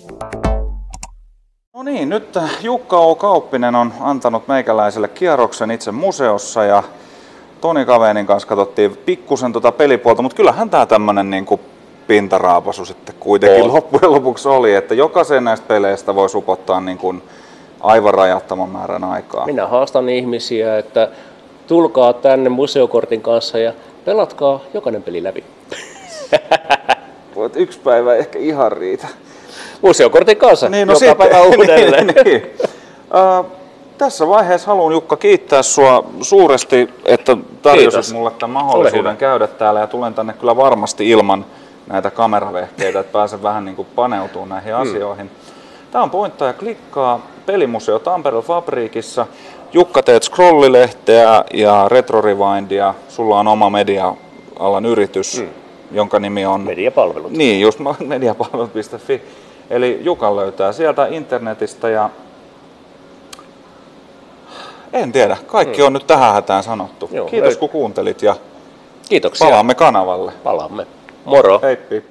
No niin, nyt Jukka O. Kauppinen on antanut meikäläiselle kierroksen itse museossa ja Toni Kavenin kanssa katsottiin pikkusen pelipuolta, mutta kyllähän tämä tämmöinen niin kuin pintaraapasu sitten kuitenkin loppujen lopuksi oli, että jokaisen näistä peleistä voi supottaa niin kuin aivan rajattoman määrän aikaa. Minä haastan ihmisiä, että tulkaa tänne museokortin kanssa ja pelatkaa jokainen peli läpi. Voit 1 päivä ehkä ihan riitä. Museokortin kanssa, niin, joka päivä uudelleen. Niin. Tässä vaiheessa haluan Jukka kiittää sua suuresti, että tarjosit mulle tämän mahdollisuuden käydä täällä ja tulen tänne kyllä varmasti ilman näitä kameravehkeitä, että pääsen vähän niin kuin paneutumaan näihin asioihin. Tämä on Pointtaa ja klikkaa, Pelimuseo Tampereella Fabriikissa. Jukka, teet Scrollilehteä ja Retro Rewindia. Sulla on oma media-alan yritys, jonka nimi on... Mediapalvelut. Niin, just mediapalvelut.fi. Eli Jukan löytää sieltä internetistä ja... En tiedä, kaikki on nyt tähän hätään sanottu. Kiitos kun kuuntelit ja kiitoksia. Palaamme kanavalle. Palaamme. Moro. Heippi.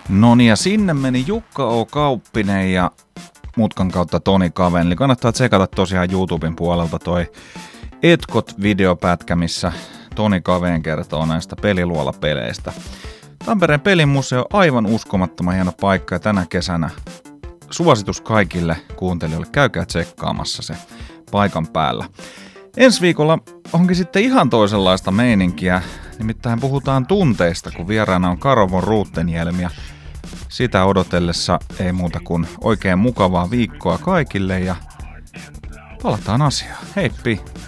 No niin, ja sinne meni Jukka O. Kauppinen ja mutkan kautta Toni Kaven. Eli kannattaa tsekata tosiaan YouTuben puolelta toi Etkot-videopätkä, missä Toni Kaven kertoo näistä peliluolapeleistä. Tampereen pelimuseo aivan uskomattoman hieno paikka ja tänä kesänä suositus kaikille kuuntelijoille. Käykää tsekkaamassa se paikan päällä. Ensi viikolla onkin sitten ihan toisenlaista meininkiä. Nimittäin puhutaan tunteista, kun vieraana on Karo von Rutenjelm ja sitä odotellessa ei muuta kuin oikein mukavaa viikkoa kaikille ja palataan asiaan. Heippi!